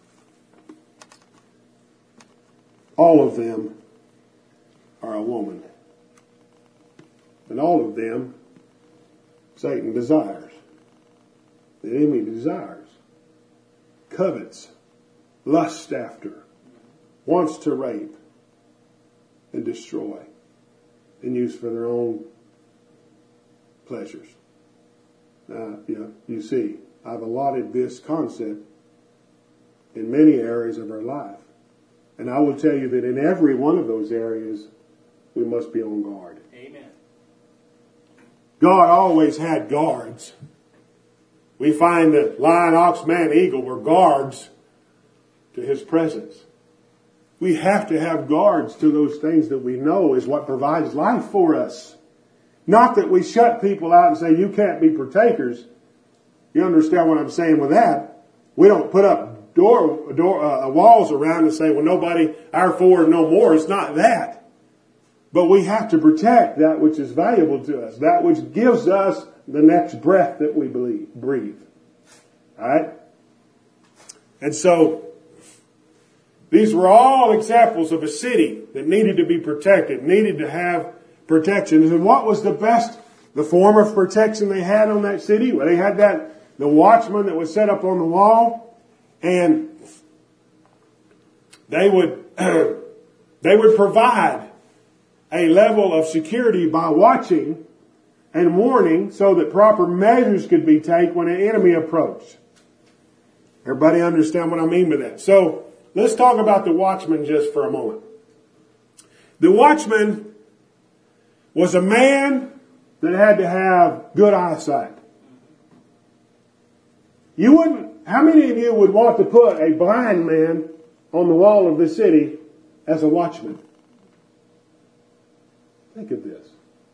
all of them are a woman. And all of them Satan desires. The enemy desires, covets, lusts after, wants to rape and destroy and use for their own pleasures. Now, you see, I've allotted this concept in many areas of our life. And I will tell you that in every one of those areas, we must be on guard. Amen. God always had guards. We find that lion, ox, man, eagle were guards to His presence. We have to have guards to those things that we know is what provides life for us. Not that we shut people out and say, you can't be partakers. You understand what I'm saying with that? We don't put up walls around and say, well, nobody, our four and no more. It's not that. But we have to protect that which is valuable to us, that which gives us the next breath that we breathe. Alright? And so, these were all examples of a city that needed to be protected, needed to have protection. And what was the form of protection they had on that city? Well, they had the watchman that was set up on the wall, and they would provide a level of security by watching and warning so that proper measures could be taken when an enemy approached. Everybody understand what I mean by that? So, let's talk about the watchman just for a moment. The watchman was a man that had to have good eyesight. How many of you would want to put a blind man on the wall of the city as a watchman? Think of this.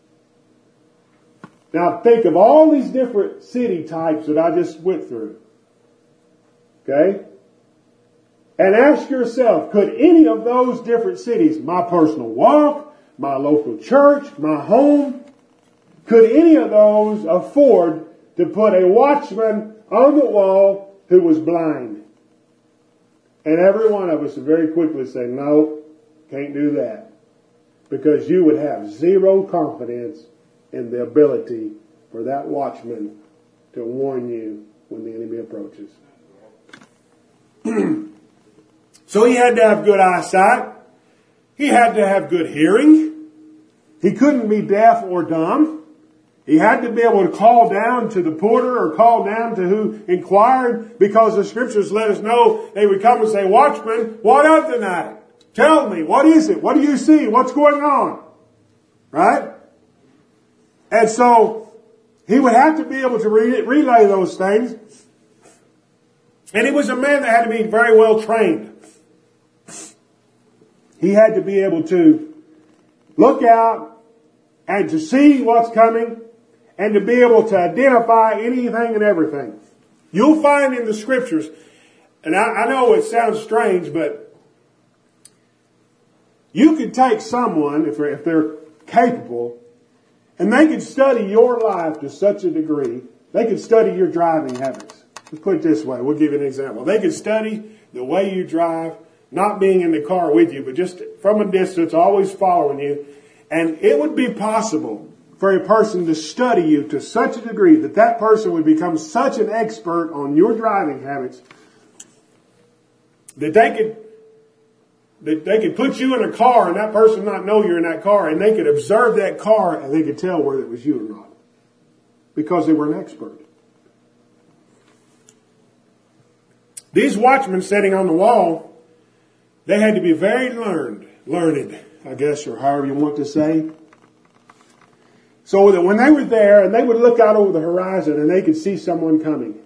Now think of all these different city types that I just went through. Okay? And ask yourself, could any of those different cities, my personal walk, my local church, my home, could any of those afford to put a watchman on the wall who was blind. And every one of us would very quickly say, no, can't do that. Because you would have zero confidence in the ability for that watchman to warn you when the enemy approaches. So he had to have good eyesight. He had to have good hearing. He couldn't be deaf or dumb. He had to be able to call down to the porter or call down to who inquired, because the scriptures let us know they would come and say, watchman, what of the night? Tell me, what is it? What do you see? What's going on? Right? And so he would have to be able to relay those things. And he was a man that had to be very well trained. He had to be able to look out and to see what's coming and to be able to identify anything and everything. You'll find in the scriptures, and I know it sounds strange, but you could take someone, if they're capable, and they could study your life to such a degree, they could study your driving habits. Let's put it this way. We'll give you an example. They could study the way you drive, not being in the car with you, but just from a distance, always following you. And it would be possible for a person to study you to such a degree that that person would become such an expert on your driving habits that they could put you in a car and that person not know you're in that car, and they could observe that car and they could tell whether it was you or not, because they were an expert. These watchmen sitting on the wall, they had to be very learned, I guess, or however you want to say. So that when they were there and they would look out over the horizon and they could see someone coming,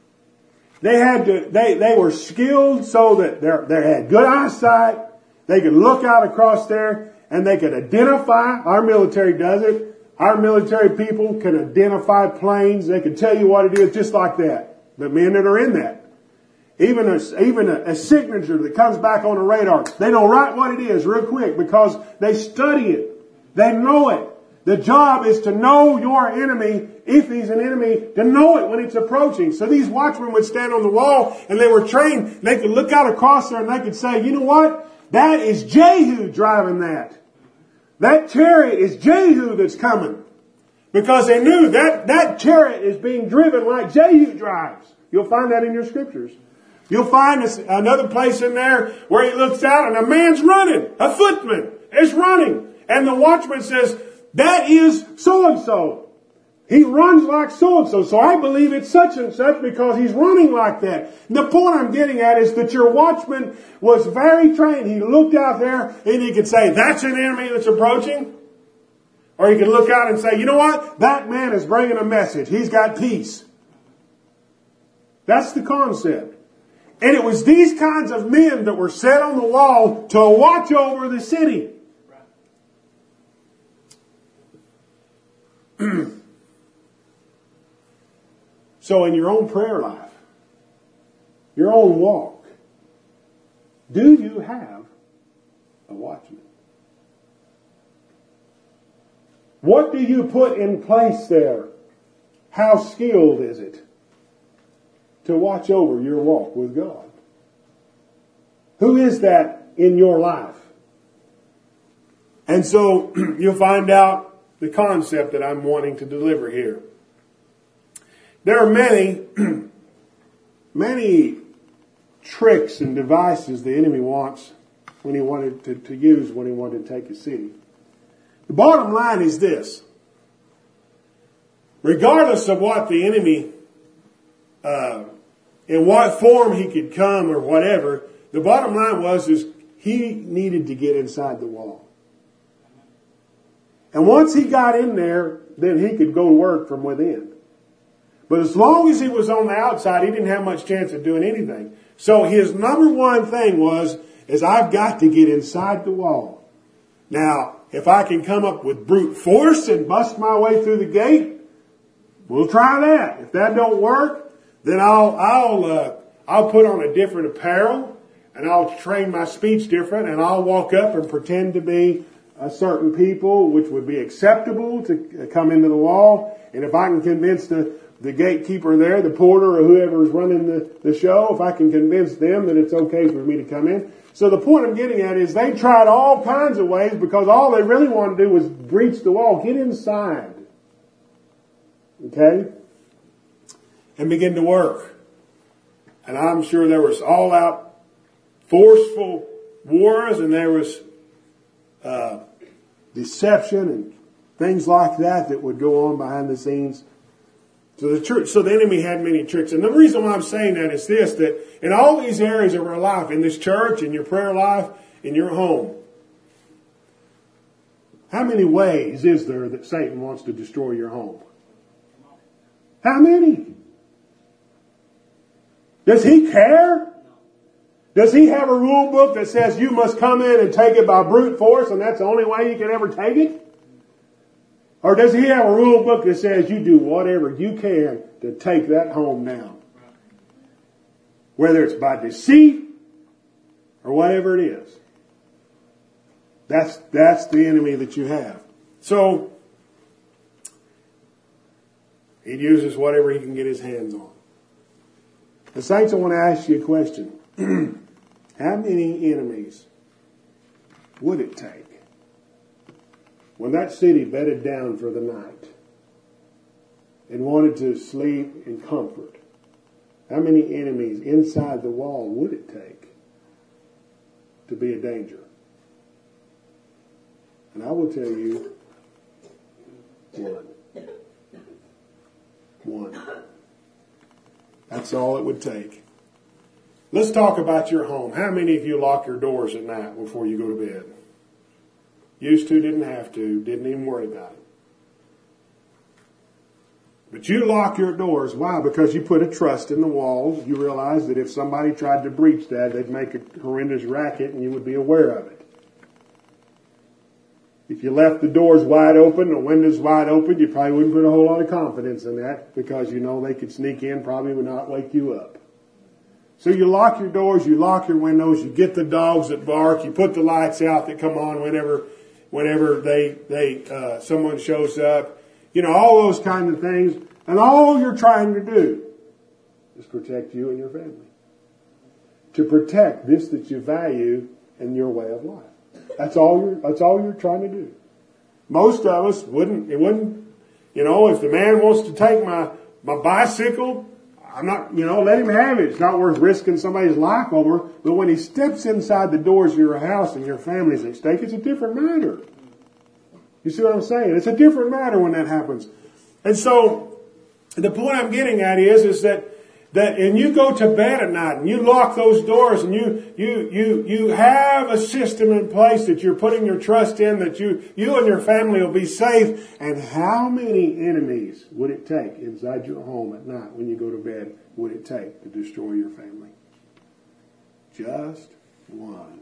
they were skilled so that they had good eyesight. They could look out across there and they could identify. Our military does it. Our military people can identify planes. They can tell you what it is just like that. The men that are in that. Even a signature that comes back on the radar, they know right what it is real quick because they study it. They know it. The job is to know your enemy, if he's an enemy, to know it when it's approaching. So these watchmen would stand on the wall and they were trained. They could look out across there and they could say, you know what? That is Jehu driving that. That chariot is Jehu that's coming. Because they knew that chariot is being driven like Jehu drives. You'll find that in your scriptures. You'll find another place in there where he looks out and a man's running. A footman is running. And the watchman says, that is so-and-so. He runs like so-and-so. So I believe it's such and such because he's running like that. And the point I'm getting at is that your watchman was very trained. He looked out there and he could say, that's an enemy that's approaching. Or he could look out and say, you know what? That man is bringing a message. He's got peace. That's the concept. And it was these kinds of men that were set on the wall to watch over the city. So in your own prayer life, your own walk, do you have a watchman? What do you put in place there? How skilled is it to watch over your walk with God? Who is that in your life? And so you'll find out the concept that I'm wanting to deliver here. There are many tricks and devices the enemy wants when he wanted to use when he wanted to take a city. The bottom line is this. Regardless of what the enemy, in what form he could come or whatever, the bottom line is he needed to get inside the wall. And once he got in there, then he could go to work from within. But as long as he was on the outside, he didn't have much chance of doing anything. So his number one thing is I've got to get inside the wall. Now, if I can come up with brute force and bust my way through the gate, we'll try that. If that don't work, then I'll put on a different apparel and I'll train my speech different and I'll walk up and pretend to be a certain people, which would be acceptable to come into the wall. And if I can convince the gatekeeper there, the porter or whoever is running the show, if I can convince them that it's okay for me to come in. So the point I'm getting at is they tried all kinds of ways because all they really wanted to do was breach the wall, get inside. Okay? And begin to work. And I'm sure there was all out forceful wars and there was deception and things like that would go on behind the scenes. So the enemy had many tricks. And the reason why I'm saying that is this, that in all these areas of our life, in this church, in your prayer life, in your home, how many ways is there that Satan wants to destroy your home? How many? Does he care? Does he have a rule book that says you must come in and take it by brute force and that's the only way you can ever take it? Or does he have a rule book that says you do whatever you can to take that home down? Whether it's by deceit or whatever it is. That's the enemy that you have. So, he uses whatever he can get his hands on. The saints, I want to ask you a question. How many enemies would it take when that city bedded down for the night and wanted to sleep in comfort? How many enemies inside the wall would it take to be a danger? And I will tell you, one. That's all it would take. Let's talk about your home. How many of you lock your doors at night before you go to bed? Used to, didn't have to, didn't even worry about it. But you lock your doors. Why? Because you put a trust in the walls. You realize that if somebody tried to breach that, they'd make a horrendous racket and you would be aware of it. If you left the doors wide open, the windows wide open, you probably wouldn't put a whole lot of confidence in that because you know they could sneak in, probably would not wake you up. So you lock your doors, you lock your windows, you get the dogs that bark, you put the lights out that come on whenever someone shows up. You know, all those kind of things. And all you're trying to do is protect you and your family. To protect this that you value in your way of life. That's all you're trying to do. Most of us wouldn't, you know, if the man wants to take my bicycle, I'm not, let him have it. It's not worth risking somebody's life over. But when he steps inside the doors of your house and your family's at stake, it's a different matter. You see what I'm saying? It's a different matter when that happens. And so, the point I'm getting at is that and you go to bed at night and you lock those doors and you have a system in place that you're putting your trust in, that you and your family will be safe. And how many enemies would it take inside your home at night when you go to bed would it take to destroy your family? Just one.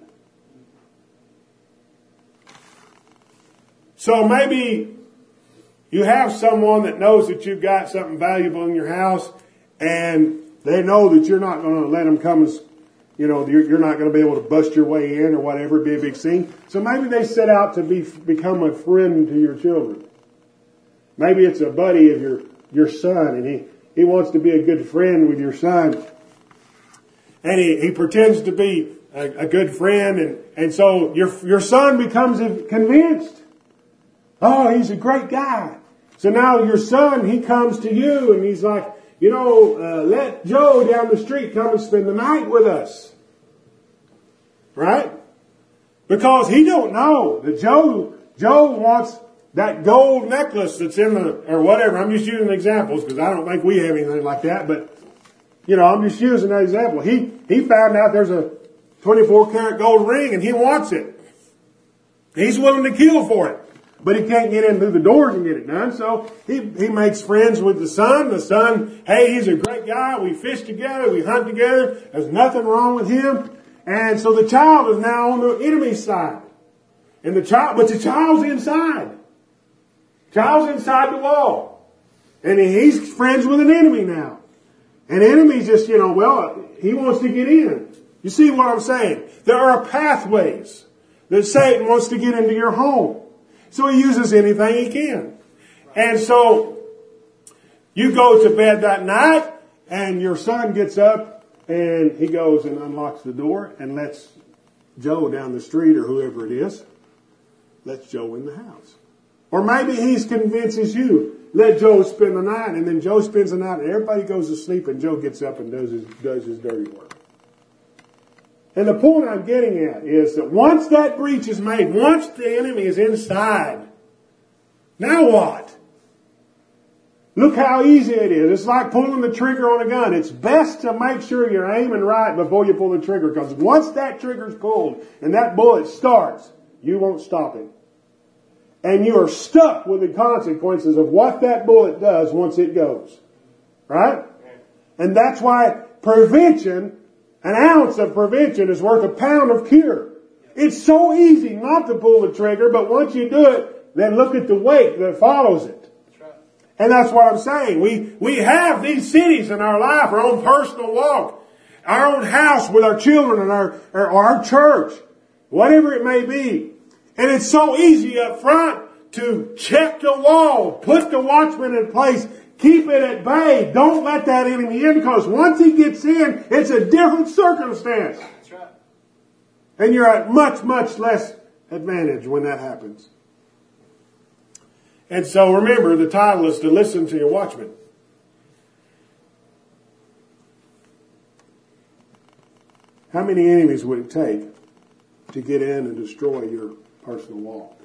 So maybe you have someone that knows that you've got something valuable in your house and they know that you're not going to let them come and, you're not going to be able to bust your way in or whatever, be a big scene. So maybe they set out to become a friend to your children. Maybe it's a buddy of your son and he wants to be a good friend with your son. And he pretends to be a good friend and so your son becomes convinced. Oh, he's a great guy. So now your son, he comes to you and he's like, let Joe down the street come and spend the night with us. Right? Because he don't know that Joe wants that gold necklace that's in or whatever. I'm just using examples because I don't think we have anything like that. But, I'm just using that example. He found out there's a 24 karat gold ring and he wants it. He's willing to kill for it. But he can't get in through the doors and get it done. So he makes friends with the son. The son, hey, he's a great guy. We fish together. We hunt together. There's nothing wrong with him. And so the child is now on the enemy's side. But the child's inside. Child's inside the wall. And he's friends with an enemy now. And the enemy's just, he wants to get in. You see what I'm saying? There are pathways that Satan wants to get into your home. So he uses anything he can. And so You go to bed that night and your son gets up and he goes and unlocks the door and lets Joe down the street or whoever it is, lets Joe in the house. Or maybe he convinces you, let Joe spend the night, and then Joe spends the night and everybody goes to sleep and Joe gets up and does his dirty work. And the point I'm getting at is that once that breach is made, once the enemy is inside, now what? Look how easy it is. It's like pulling the trigger on a gun. It's best to make sure you're aiming right before you pull the trigger, because once that trigger's pulled and that bullet starts, you won't stop it. And you are stuck with the consequences of what that bullet does once it goes. Right? And that's why prevention, an ounce of prevention is worth a pound of cure. It's so easy not to pull the trigger, but once you do it, then look at the weight that follows it. And that's what I'm saying. We have these cities in our life, our own personal walk, our own house with our children and our church, whatever it may be. And it's so easy up front to check the wall, put the watchman in place, keep it at bay. Don't let that enemy in, because once he gets in, it's a different circumstance. That's right. And you're at much, much less advantage when that happens. And so remember, the title is to listen to your watchman. How many enemies would it take to get in and destroy your personal walk?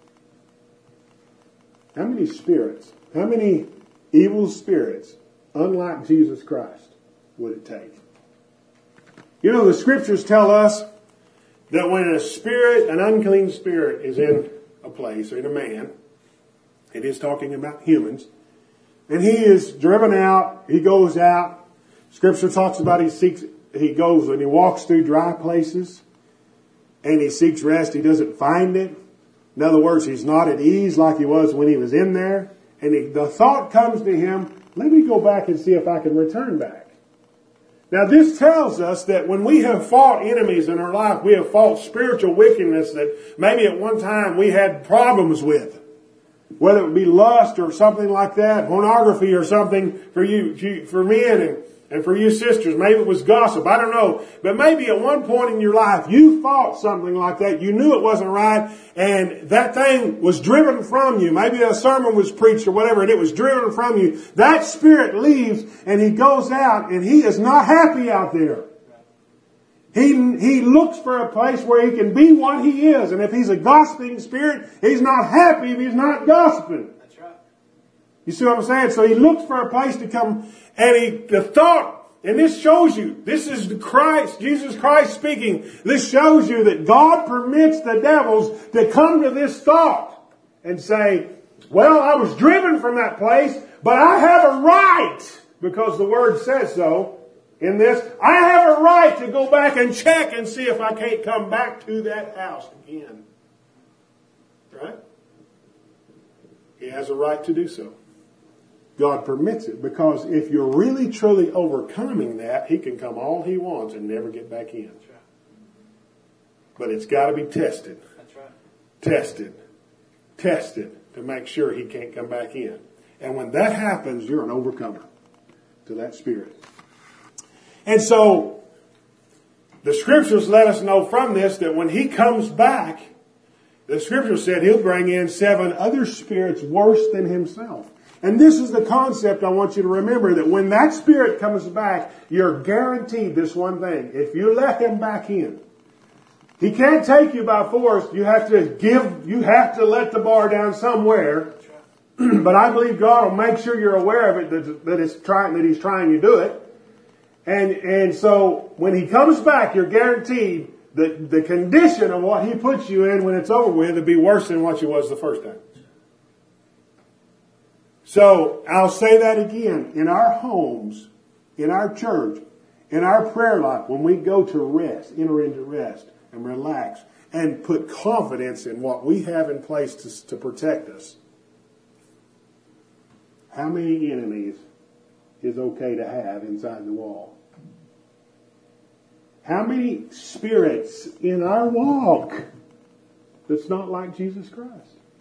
How many spirits, how many evil spirits, unlike Jesus Christ, would it take? You know, the scriptures tell us that when a spirit, an unclean spirit, is in a place or in a man, it is talking about humans, and he is driven out, he goes out. Scripture talks about he goes and he walks through dry places and he seeks rest. He doesn't find it. In other words, he's not at ease like he was when he was in there. And the thought comes to him, let me go back and see if I can return back. Now this tells us that when we have fought enemies in our life, we have fought spiritual wickedness that maybe at one time we had problems with. Whether it be lust or something like that, pornography or something for you, for men and for you sisters. Maybe it was gossip. I don't know. But maybe at one point in your life, you fought something like that. You knew it wasn't right, and that thing was driven from you. Maybe a sermon was preached or whatever, and it was driven from you. That spirit leaves, and he goes out, and he is not happy out there. He looks for a place where he can be what he is. And if he's a gossiping spirit, he's not happy if he's not gossiping. That's right. You see what I'm saying? So he looks for a place to come, and the thought, and this shows you, this is Christ, Jesus Christ speaking. This shows you that God permits the devils to come to this thought and say, well, I was driven from that place, but I have a right, because the Word says so. In this, I have a right to go back and check and see if I can't come back to that house again. Right? He has a right to do so. God permits it, because if you're really truly overcoming that, he can come all he wants and never get back in. That's right. But it's got to be tested. That's right. Tested to make sure he can't come back in. And when that happens, you're an overcomer to that spirit. And so, the scriptures let us know from this that when he comes back, the scripture said he'll bring in 7 other spirits worse than himself. And this is the concept I want you to remember, that when that spirit comes back, you're guaranteed this one thing. If you let him back in, he can't take you by force. You have to let the bar down somewhere. But I believe God will make sure you're aware of it, that he's trying to do it. And so when he comes back, you're guaranteed that the condition of what he puts you in when it's over with will be worse than what you was the first time. So I'll say that again. In our homes, in our church, in our prayer life, when we go to rest, enter into rest and relax and put confidence in what we have in place to protect us, how many enemies is okay to have inside the wall? How many spirits in our walk that's not like Jesus Christ?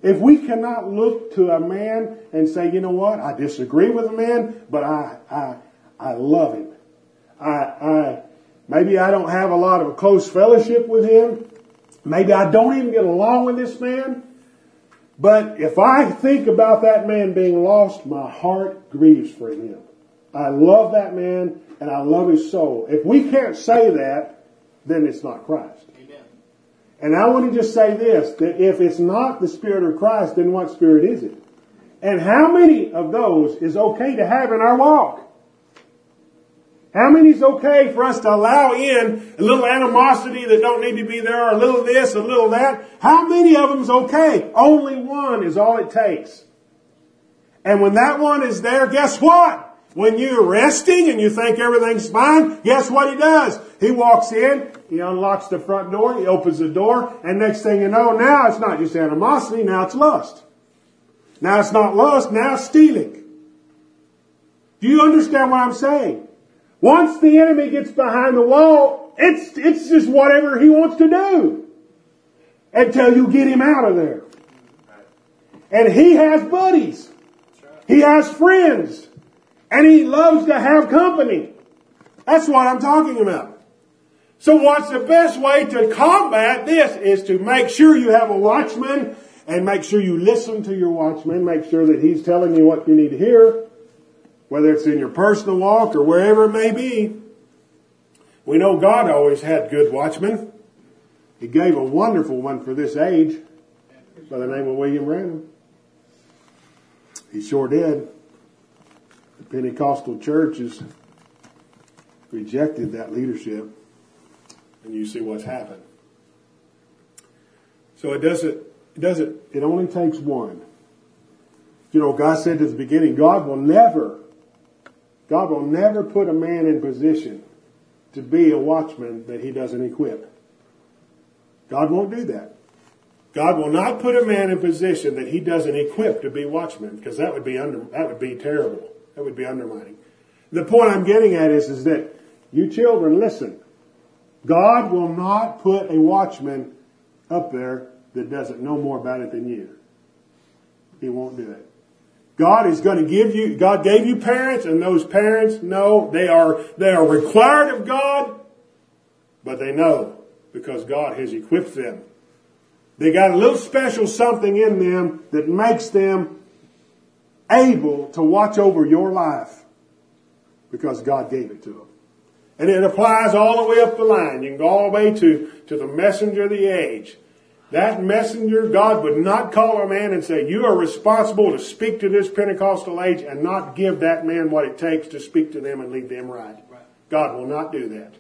If we cannot look to a man and say, you know what, I disagree with a man, but I love him. Maybe I don't have a lot of a close fellowship with him. Maybe I don't even get along with this man. But if I think about that man being lost, my heart grieves for him. I love that man and I love his soul. If we can't say that, then it's not Christ. Amen. And I want to just say this, that if it's not the Spirit of Christ, then what spirit is it? And how many of those is okay to have in our walk? How many is okay for us to allow in a little animosity that don't need to be there, or a little this, a little that? How many of them is okay? Only one is all it takes. And when that one is there, guess what? When you're resting and you think everything's fine, guess what he does? He walks in, he unlocks the front door, he opens the door, and next thing you know, now it's not just animosity, now it's lust. Now it's not lust, now it's stealing. Do you understand what I'm saying? Once the enemy gets behind the wall, it's just whatever he wants to do until you get him out of there. And he has buddies. He has friends. And he loves to have company. That's what I'm talking about. So what's the best way to combat this is to make sure you have a watchman and make sure you listen to your watchman. Make sure that he's telling you what you need to hear. Whether it's in your personal walk or wherever it may be. We know God always had good watchmen. He gave a wonderful one for this age by the name of William Branham. He sure did. The Pentecostal church has rejected that leadership. And you see what's happened. So it only takes one. You know, God said at the beginning, God will never put a man in position to be a watchman that he doesn't equip. God won't do that. God will not put a man in position that he doesn't equip to be watchman, because that would be terrible. That would be undermining. The point I'm getting at is that you children, listen. God will not put a watchman up there that doesn't know more about it than you. He won't do it. God is going to give you, God gave you parents, and those parents know they are required of God, but they know because God has equipped them. They got a little special something in them that makes them able to watch over your life because God gave it to them. And it applies all the way up the line. You can go all the way to the messenger of the age. That messenger, God would not call a man and say, you are responsible to speak to this Pentecostal age, and not give that man what it takes to speak to them and lead them right. God will not do that.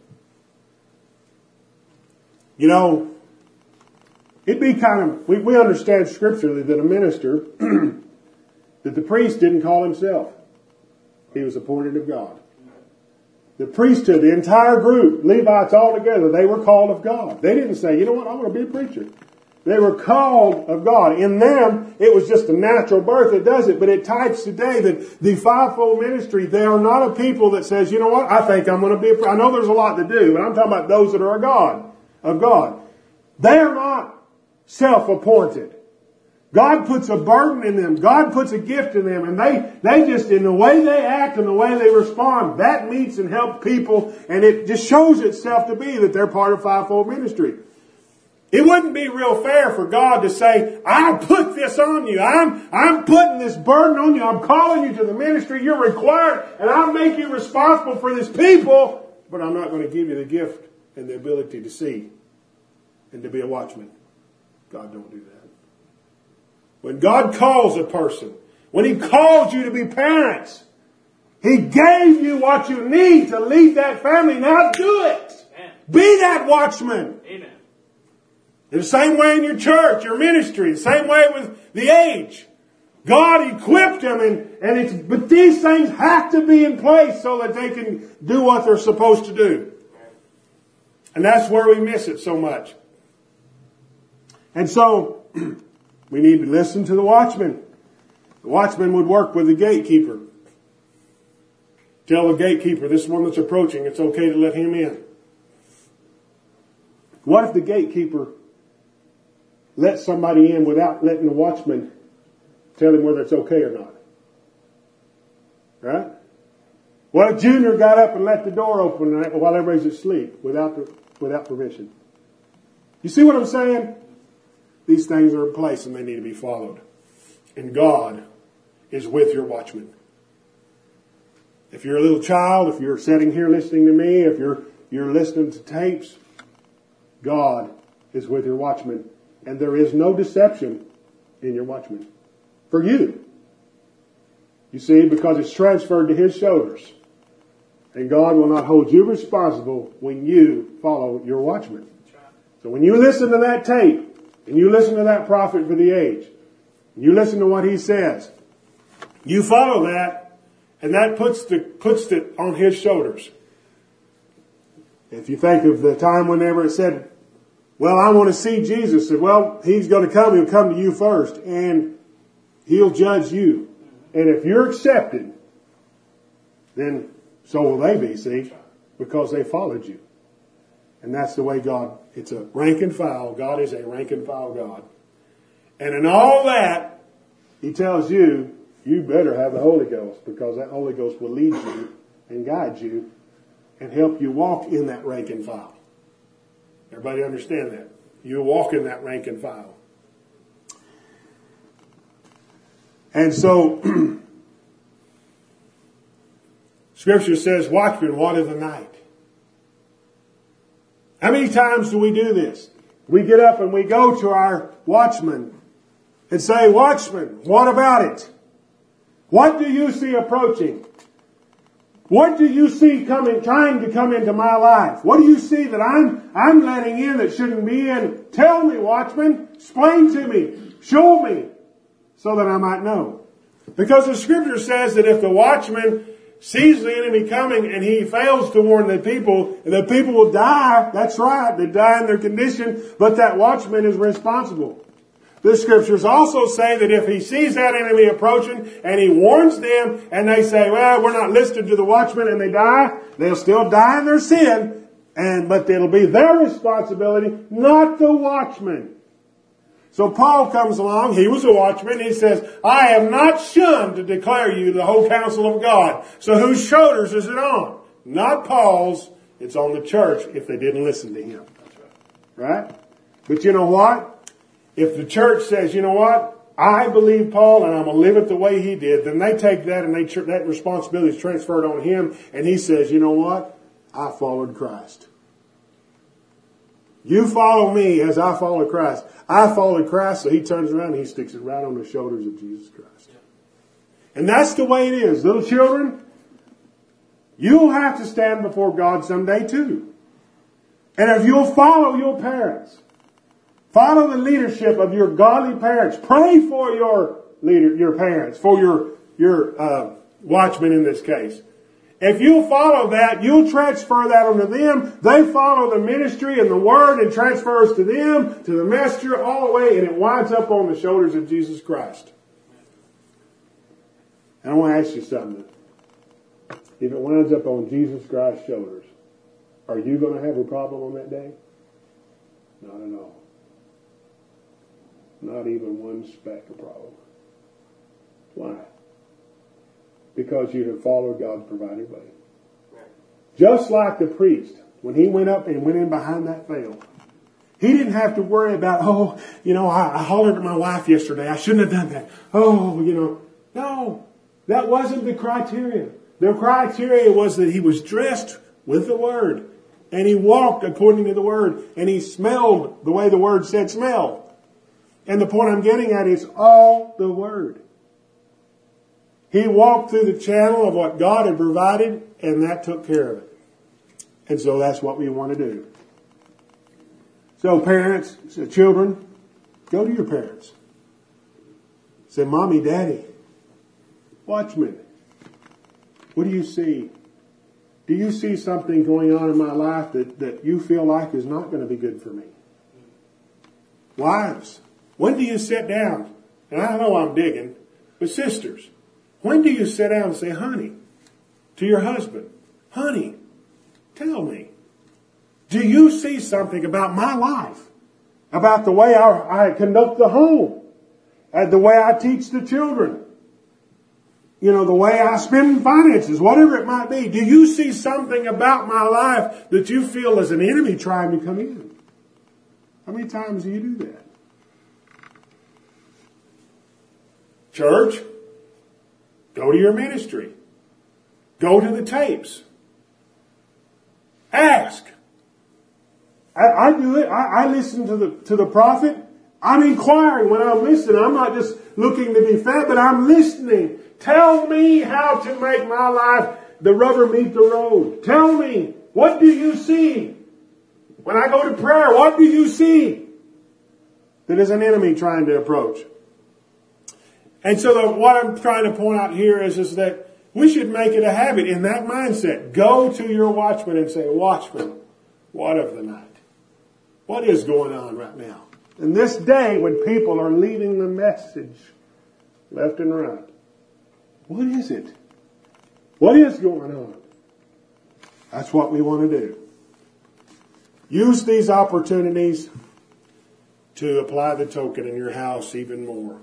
You know, it'd be we understand scripturally that a minister, that the priest didn't call himself. He was appointed of God. The priesthood, the entire group, Levites all together, they were called of God. They didn't say, you know what, I want to be a preacher. They were called of God. In them, it was just a natural birth that does it. But it types today that the fivefold ministry, they are not a people that says, you know what, I think I'm going to be a preacher. I know there's a lot to do, but I'm talking about those that are of God. They are not self-appointed. God puts a burden in them. God puts a gift in them. And they just, in the way they act and the way they respond, that meets and helps people. And it just shows itself to be that they're part of fivefold ministry. It wouldn't be real fair for God to say, I put this on you. I'm putting this burden on you. I'm calling you to the ministry. You're required. And I'll make you responsible for this people. But I'm not going to give you the gift and the ability to see and to be a watchman. God don't do that. When God calls a person, when He calls you to be parents, He gave you what you need to lead that family. Now do it. Amen. Be that watchman. Amen. In the same way in your church, your ministry, the same way with the age. God equipped them, but these things have to be in place so that they can do what they're supposed to do. And that's where we miss it so much. And so, we need to listen to the watchman. The watchman would work with the gatekeeper. Tell the gatekeeper, this one that's approaching, it's okay to let him in. What if the gatekeeper let somebody in without letting the watchman tell him whether it's okay or not? Right? What if Junior got up and let the door open while everybody's asleep without permission? You see what I'm saying? These things are in place and they need to be followed. And God is with your watchman. If you're a little child, if you're sitting here listening to me, if you're listening to tapes, God is with your watchman. And there is no deception in your watchman. For you. You see, because it's transferred to his shoulders. And God will not hold you responsible when you follow your watchman. So when you listen to that tape, and you listen to that prophet for the age, you listen to what he says, you follow that, and that puts it on his shoulders. If you think of the time whenever it said, well, I want to see Jesus, said, well, he's going to come, he'll come to you first, and he'll judge you. And if you're accepted, then so will they be, see, because they followed you. And that's the way God, it's a rank and file. God is a rank and file God. And in all that, he tells you, you better have the Holy Ghost, because that Holy Ghost will lead you and guide you and help you walk in that rank and file. Everybody understand that? You walk in that rank and file. And so, Scripture says, watchmen, what of the night? How many times do we do this? We get up and we go to our watchman and say, watchman, what about it? What do you see approaching? What do you see trying to come into my life? What do you see that I'm letting in that shouldn't be in? Tell me, watchman. Explain to me. Show me. So that I might know. Because the Scripture says that if the watchman sees the enemy coming and he fails to warn the people will die. That's right. They die in their condition. But that watchman is responsible. The Scriptures also say that if he sees that enemy approaching and he warns them and they say, well, we're not listening to the watchman, and they die, they'll still die in their sin, but it'll be their responsibility, not the watchman. So Paul comes along, he was a watchman, he says, I have not shunned to declare you the whole counsel of God. So whose shoulders is it on? Not Paul's, it's on the church if they didn't listen to him. Right? But you know what? If the church says, you know what, I believe Paul and I'm going to live it the way he did, then they take that and that responsibility is transferred on him, and he says, you know what, I followed Christ. You follow me as I follow Christ. I followed Christ, so he turns around and he sticks it right on the shoulders of Jesus Christ. And that's the way it is. Little children, you'll have to stand before God someday too. And if you'll follow your parents, follow the leadership of your godly parents. Pray for your parents, for your watchmen in this case. If you follow that, you'll transfer that onto them. They follow the ministry and the word and transfers to them, to the messenger, all the way, and it winds up on the shoulders of Jesus Christ. And I want to ask you something. If it winds up on Jesus Christ's shoulders, are you going to have a problem on that day? Not at all. Not even one speck of problem. Why? Because you have followed God's provided way. Just like the priest, when he went up and went in behind that veil, he didn't have to worry about, I hollered at my wife yesterday. I shouldn't have done that. No, that wasn't the criteria. The criteria was that he was dressed with the Word, and he walked according to the Word, and he smelled the way the Word said smell. And the point I'm getting at is all the Word. He walked through the channel of what God had provided, and that took care of it. And so that's what we want to do. So parents, children, go to your parents. Say, Mommy, Daddy, watchman, what do you see? Do you see something going on in my life that you feel like is not going to be good for me? Wives, when do you sit down? And I know I'm digging, but sisters, when do you sit down and say, honey, to your husband, honey, tell me, do you see something about my life about the way I conduct the home, and the way I teach the children, the way I spend finances, whatever it might be. Do you see something about my life that you feel is an enemy trying to come in? How many times do you do that? Church, go to your ministry. Go to the tapes. Ask. I do it. I listen to the prophet. I'm inquiring when I'm listening. I'm not just looking to be fed, but I'm listening. Tell me how to make my life the rubber meet the road. Tell me, what do you see? When I go to prayer, what do you see that is an enemy trying to approach? And so what I'm trying to point out here is that we should make it a habit in that mindset. Go to your watchman and say, Watchman, what of the night? What is going on right now? In this day when people are leaving the message left and right, what is it? What is going on? That's what we want to do. Use these opportunities to apply the token in your house even more.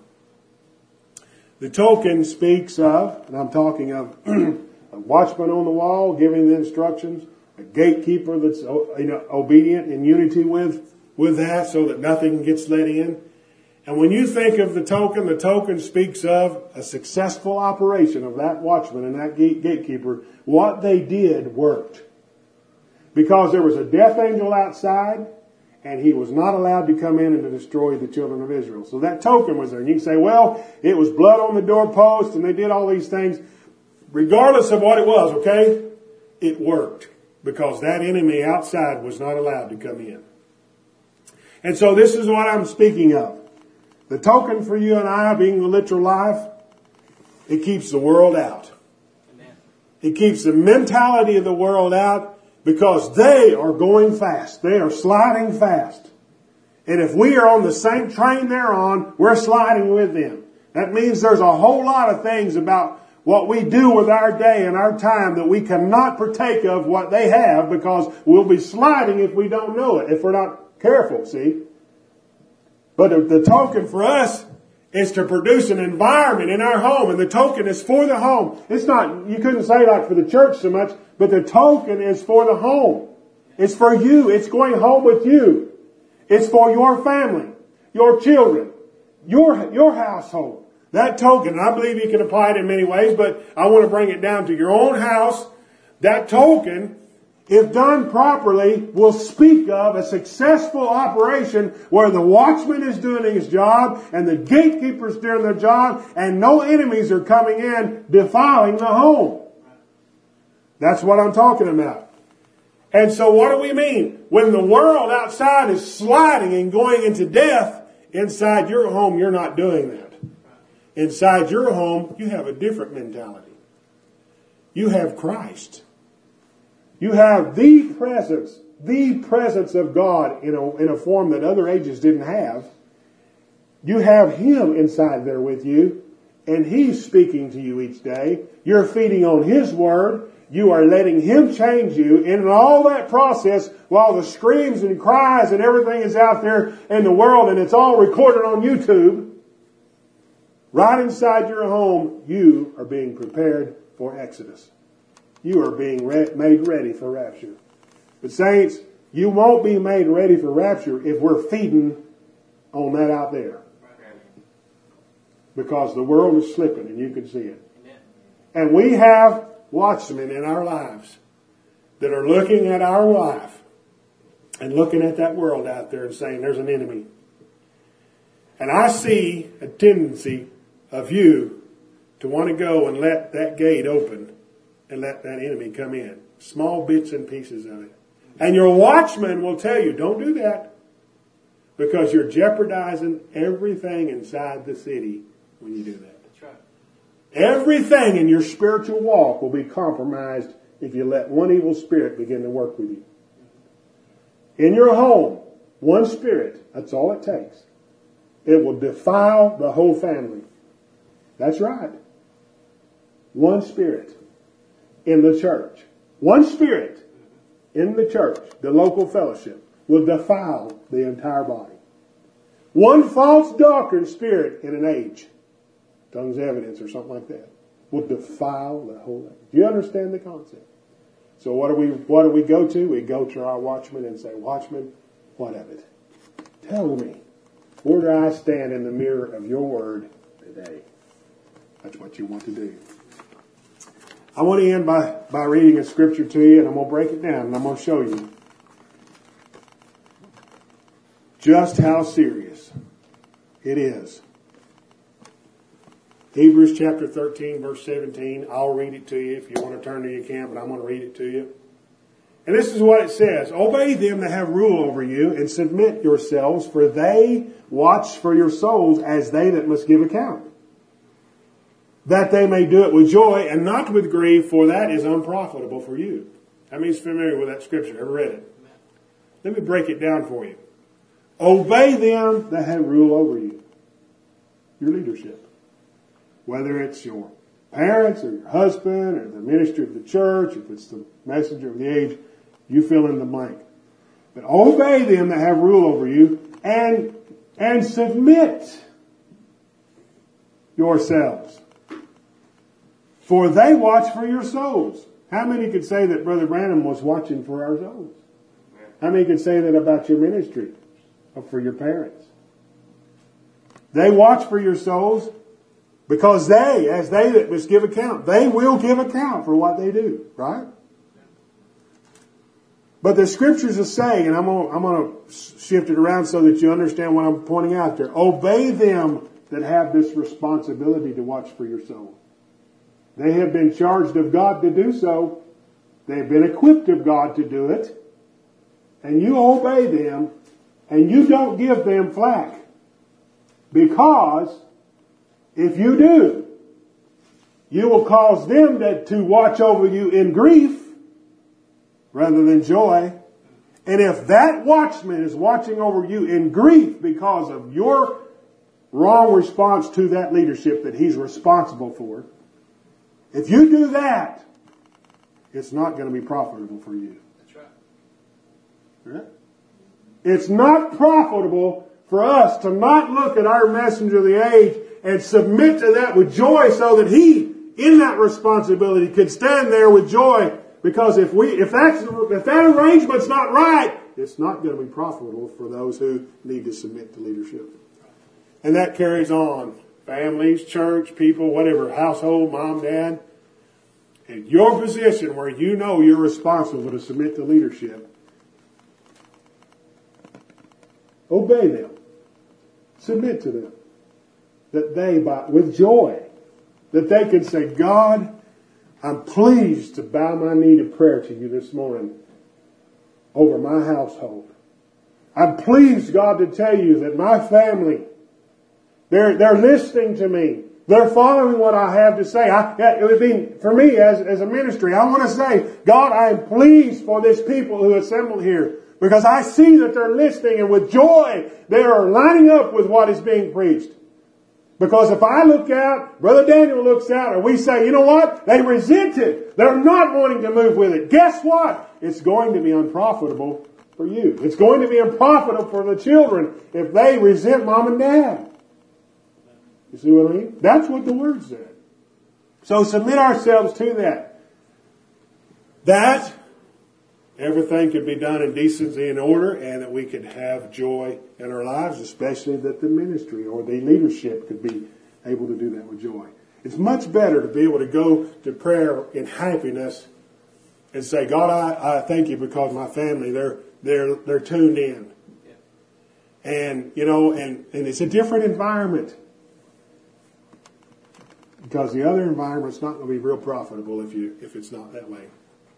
The token speaks of, and I'm talking of a watchman on the wall giving the instructions, a gatekeeper that's obedient in unity with that so that nothing gets let in. And when you think of the token speaks of a successful operation of that watchman and that gatekeeper. What they did worked. Because there was a death angel outside, and he was not allowed to come in and to destroy the children of Israel. So that token was there. And you can say, well, it was blood on the doorpost and they did all these things. Regardless of what it was, okay, it worked. Because that enemy outside was not allowed to come in. And so this is what I'm speaking of. The token for you and I being the literal life, it keeps the world out. Amen. It keeps the mentality of the world out. Because they are going fast. They are sliding fast. And if we are on the same train they're on, we're sliding with them. That means there's a whole lot of things about what we do with our day and our time that we cannot partake of what they have, because we'll be sliding if we don't know it, if we're not careful, see? But the token for us is to produce an environment in our home, and the token is for the home. It's not, you couldn't say like for the church so much, but the token is for the home. It's for you. It's going home with you. It's for your family, your children, your household. That token, I believe you can apply it in many ways, but I want to bring it down to your own house. That token, if done properly, will speak of a successful operation where the watchman is doing his job and the gatekeeper's doing their job and no enemies are coming in defiling the home. That's what I'm talking about. And so what do we mean? When the world outside is sliding and going into death, inside your home you're not doing that. Inside your home you have a different mentality. You have Christ. You have the presence of God in a form that other ages didn't have. You have Him inside there with you, and He's speaking to you each day. You're feeding on His Word. You are letting Him change you. And in all that process, while the screams and cries and everything is out there in the world, and it's all recorded on YouTube, right inside your home, you are being prepared for Exodus. You are being made ready for rapture. But saints, you won't be made ready for rapture if we're feeding on that out there. Because the world is slipping and you can see it. And we have watchmen in our lives that are looking at our life and looking at that world out there and saying there's an enemy. And I see a tendency of you to want to go and let that gate open and let that enemy come in. Small bits and pieces of it. And your watchman will tell you, don't do that. Because you're jeopardizing everything inside the city when you do that. That's right. Everything in your spiritual walk will be compromised if you let one evil spirit begin to work with you. In your home, one spirit, that's all it takes. It will defile the whole family. That's right. One spirit in the church. One spirit in the church, the local fellowship, will defile the entire body. One false doctrine spirit in an age, tongues evidence or something like that, will defile the whole thing. Do you understand the concept? So what do we go to? We go to our watchman and say, Watchman, what of it? Tell me, where do I stand in the mirror of your word today? That's what you want to do. I want to end by reading a scripture to you, and I'm going to break it down, and I'm going to show you just how serious it is. Hebrews chapter 13, verse 17. I'll read it to you. If you want to turn to your camp, but I'm going to read it to you. And this is what it says. Obey them that have rule over you, and submit yourselves, for they watch for your souls as they that must give account, that they may do it with joy and not with grief, for that is unprofitable for you. How many is familiar with that scripture? Ever read it? Let me break it down for you. Obey them that have rule over you. Your leadership. Whether it's your parents or your husband or the ministry of the church, if it's the messenger of the age, you fill in the blank. But obey them that have rule over you and submit yourselves. For they watch for your souls. How many could say that Brother Branham was watching for our souls? How many could say that about your ministry or for your parents? They watch for your souls because they, as they that must give account, they will give account for what they do, right? But the scriptures are saying, and I'm going to shift it around so that you understand what I'm pointing out there. Obey them that have this responsibility to watch for your soul. They have been charged of God to do so. They have been equipped of God to do it. And you obey them, and you don't give them flack. Because if you do, you will cause them to watch over you in grief rather than joy. And if that watchman is watching over you in grief because of your wrong response to that leadership that he's responsible for, if you do that, it's not going to be profitable for you. That's right. Right? It's not profitable for us to not look at our messenger of the age and submit to that with joy so that he, in that responsibility, could stand there with joy. Because if that arrangement's not right, it's not going to be profitable for those who need to submit to leadership. And that carries on. Families, church, people, whatever, household, mom, dad. In your position where you know you're responsible to submit to leadership, obey them. Submit to them. That they, with joy, that they can say, God, I'm pleased to bow my knee to prayer to you this morning over my household. I'm pleased, God, to tell you that my family, they're listening to me. They're following what I have to say. It would be, for me as a ministry, I want to say, God, I am pleased for this people who assembled here. Because I see that they're listening, and with joy, they are lining up with what is being preached. Because if I look out, Brother Daniel looks out, and we say, you know what? They resent it. They're not wanting to move with it. Guess what? It's going to be unprofitable for you. It's going to be unprofitable for the children if they resent mom and dad. You see what I mean? That's what the Word said. So submit ourselves to that. That everything could be done in decency and order, and that we could have joy in our lives, especially that the ministry or the leadership could be able to do that with joy. It's much better to be able to go to prayer in happiness and say, God, I thank you because my family, they're tuned in. And, you know, and it's a different environment. Because the other environment's not going to be real profitable if it's not that way.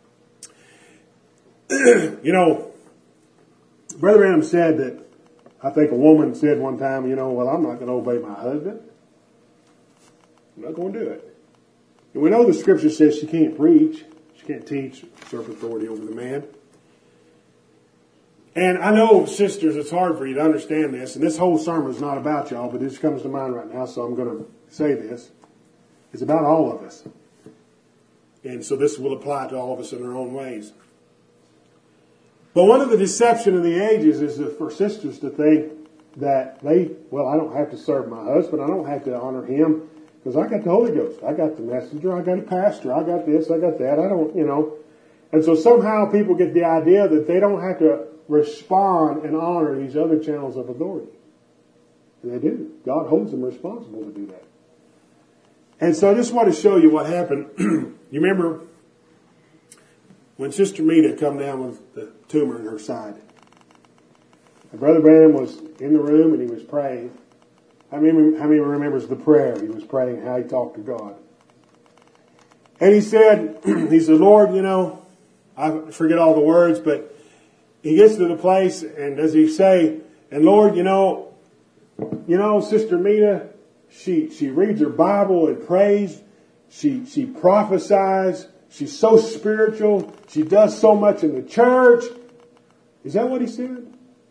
You know, Brother Branham said that, I think a woman said one time, you know, well, I'm not going to obey my husband. I'm not going to do it. And we know the scripture says she can't preach. She can't teach, usurp authority over the man. And I know, sisters, it's hard for you to understand this. And this whole sermon is not about y'all, but this comes to mind right now, so I'm going to say this. It's about all of us. And so this will apply to all of us in our own ways. But one of the deception of the ages is for sisters to think that I don't have to serve my husband. I don't have to honor him because I got the Holy Ghost. I got the messenger. I got a pastor. I got this. I got that. I don't, And so somehow people get the idea that they don't have to respond and honor these other channels of authority. And they do. God holds them responsible to do that. And so I just want to show you what happened. You remember when Sister Mita come down with the tumor in her side? And Brother Branham was in the room and he was praying. How many remembers the prayer? He was praying how he talked to God. And he said, Lord, I forget all the words, but he gets to the place and does he say, and Lord, Sister Mita, she reads her Bible and prays. She prophesies. She's so spiritual. She does so much in the church. Is that what he said?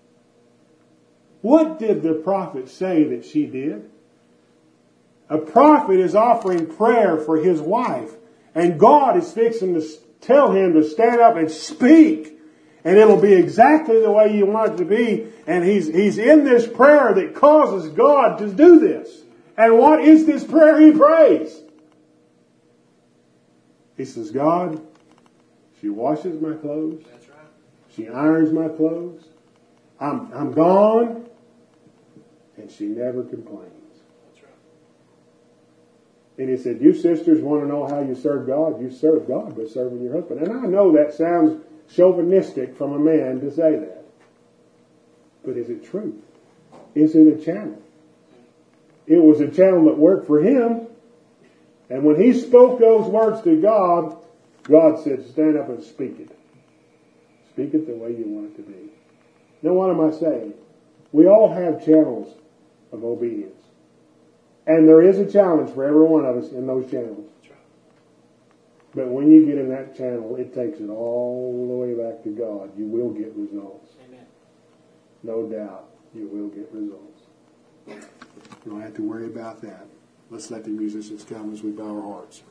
What did the prophet say that she did? A prophet is offering prayer for his wife, and God is fixing to tell him to stand up and speak, and it'll be exactly the way you want it to be. And he's in this prayer that causes God to do this. And what is this prayer he prays? He says, God, she washes my clothes. That's right. She irons my clothes. I'm gone. And she never complains. That's right. And he said, you sisters want to know how you serve God? You serve God by serving your husband. And I know that sounds chauvinistic from a man to say that. But is it true? Is it a channel? It was a channel that worked for him. And when he spoke those words to God, God said, stand up and speak it. Speak it the way you want it to be. Now what am I saying? We all have channels of obedience. And there is a challenge for every one of us in those channels. But when you get in that channel, it takes it all the way back to God. You will get results. Amen. No doubt you will get results. You don't have to worry about that. Let's let the musicians come as we bow our hearts.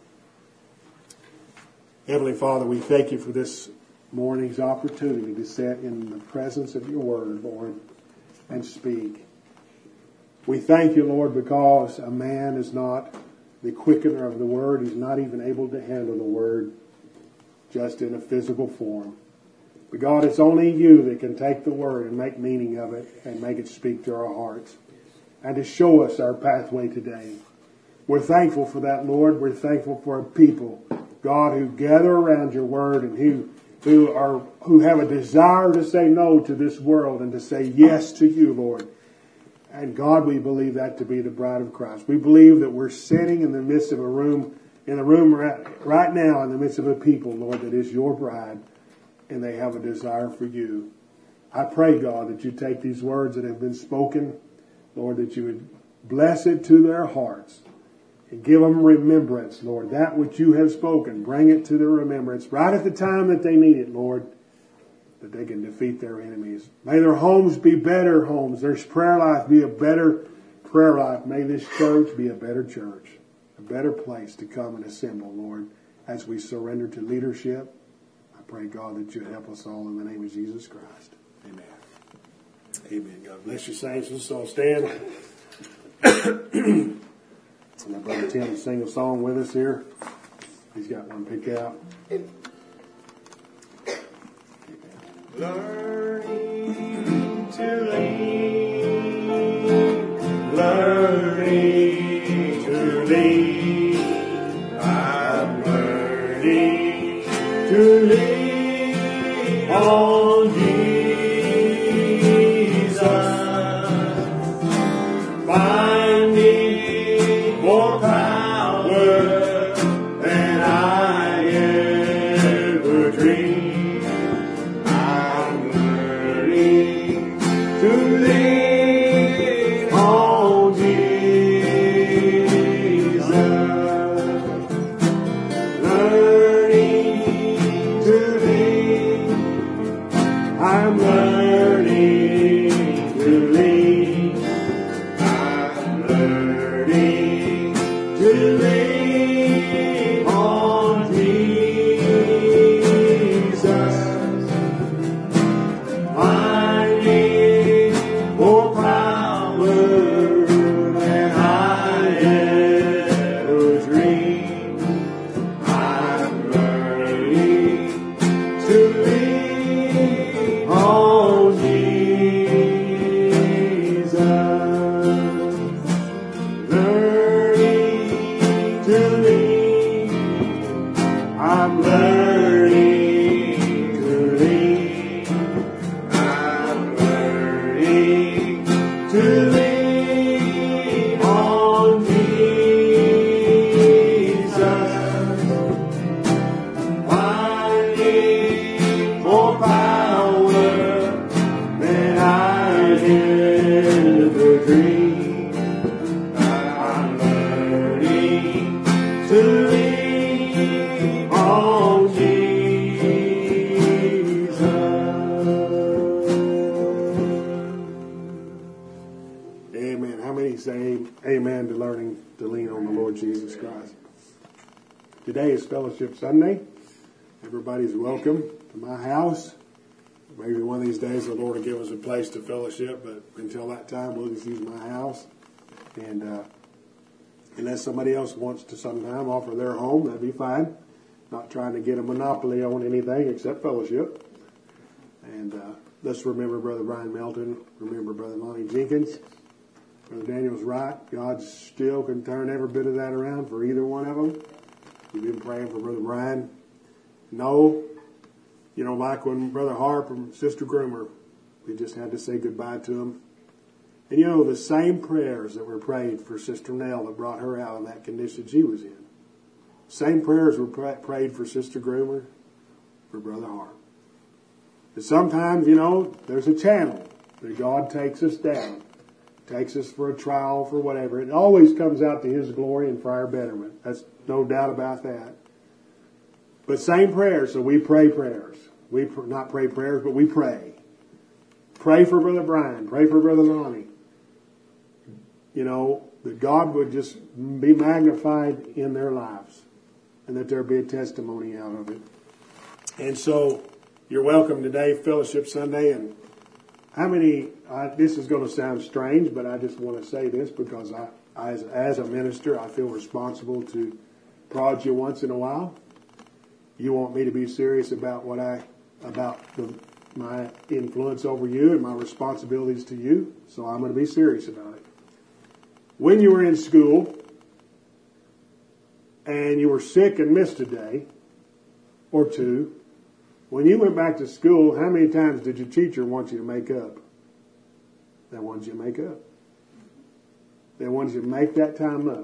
Heavenly Father, we thank you for this morning's opportunity to sit in the presence of your word, Lord, and speak. We thank you, Lord, because a man is not the quickener of the word. He's not even able to handle the word just in a physical form. But God, it's only you that can take the word and make meaning of it and make it speak to our hearts and to show us our pathway today. We're thankful for that, Lord. We're thankful for a people, God, who gather around your word and who have a desire to say no to this world and to say yes to you, Lord. And God, we believe that to be the bride of Christ. We believe that we're sitting in the midst of a room right now in the midst of a people, Lord, that is your bride, and they have a desire for you. I pray, God, that you take these words that have been spoken, Lord, that you would bless it to their hearts and give them remembrance, Lord. That which you have spoken, bring it to their remembrance right at the time that they need it, Lord, that they can defeat their enemies. May their homes be better homes. Their prayer life be a better prayer life. May this church be a better church, a better place to come and assemble, Lord, as we surrender to leadership. I pray, God, that you help us all in the name of Jesus Christ. Amen. Amen. God bless you, saints. Let's all stand. My brother Tim will sing a song with us here. He's got one picked out. Learning to lean, learning to lean. I'm learning to lean on Jesus, finding more power than I ever dreamed. To lean on Jesus, learning to lean. I I'm learning to lean. I'm learning to lean on Jesus. Finding more power than I ever dreamed. I'm learning to lean on Jesus. Amen. How many say amen to learning to lean on the Lord Jesus Christ? Today is Fellowship Sunday. Everybody's welcome to my house. Maybe one of these days the Lord will give us a place to fellowship, but until that time we'll just use my house. And unless somebody else wants to sometime offer their home, that'd be fine. Not trying to get a monopoly on anything except fellowship. And let's remember Brother Brian Melton. Remember Brother Lonnie Jenkins. Brother Daniel's right. God still can turn every bit of that around for either one of them. We've been praying for Brother Brian. No, you know, like when Brother Harp and Sister Groomer, we just had to say goodbye to them. And you know, the same prayers that were prayed for Sister Nell that brought her out of that condition she was in. Same prayers were prayed for Sister Groomer, for Brother Harp. And sometimes, you know, there's a channel that God takes us down, takes us for a trial, for whatever. It always comes out to His glory and for our betterment. That's no doubt about that. But same prayers, so we pray prayers. We not pray prayers, but we pray. Pray for Brother Brian. Pray for Brother Lonnie. You know, that God would just be magnified in their lives and that there be a testimony out of it. And so, you're welcome today, Fellowship Sunday. And how many, this is going to sound strange, but I just want to say this because as a minister, I feel responsible to prod you once in a while. You want me to be serious about my influence over you and my responsibilities to you, so I'm going to be serious about it. When you were in school and you were sick and missed a day or two, when you went back to school, how many times did your teacher want you to make up? They wanted you to make up. They wanted you to make that time up.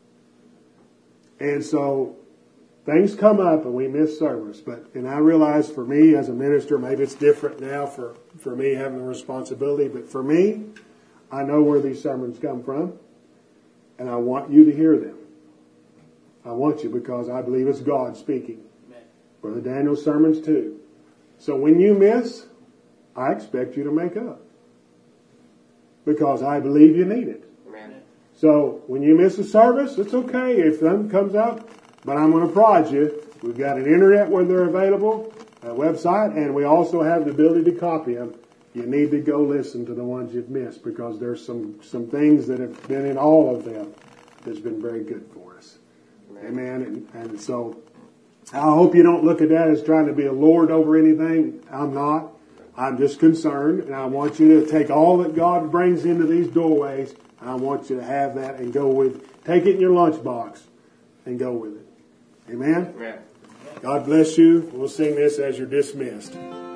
And so things come up and we miss service. And I realize for me as a minister, maybe it's different now for me having the responsibility. But for me, I know where these sermons come from. And I want you to hear them. I want you because I believe it's God speaking. Brother Daniel's sermons too. So when you miss, I expect you to make up. Because I believe you need it. So when you miss a service, it's okay if something comes out. But I'm going to prod you. We've got an internet where they're available, a website, and we also have the ability to copy them. You need to go listen to the ones you've missed because there's some things that have been in all of them that's been very good for us. Amen. And so I hope you don't look at that as trying to be a lord over anything. I'm not. I'm just concerned, and I want you to take all that God brings into these doorways. I want you to have that and go with, take it in your lunchbox and go with it. Amen? Amen. God bless you. We'll sing this as you're dismissed.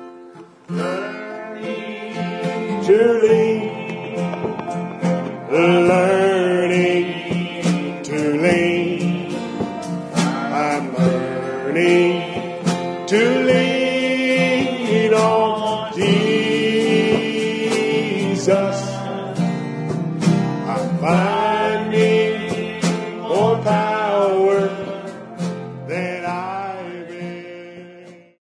Learning to lean, learning to lean. I'm learning to lean on Jesus. I'm finding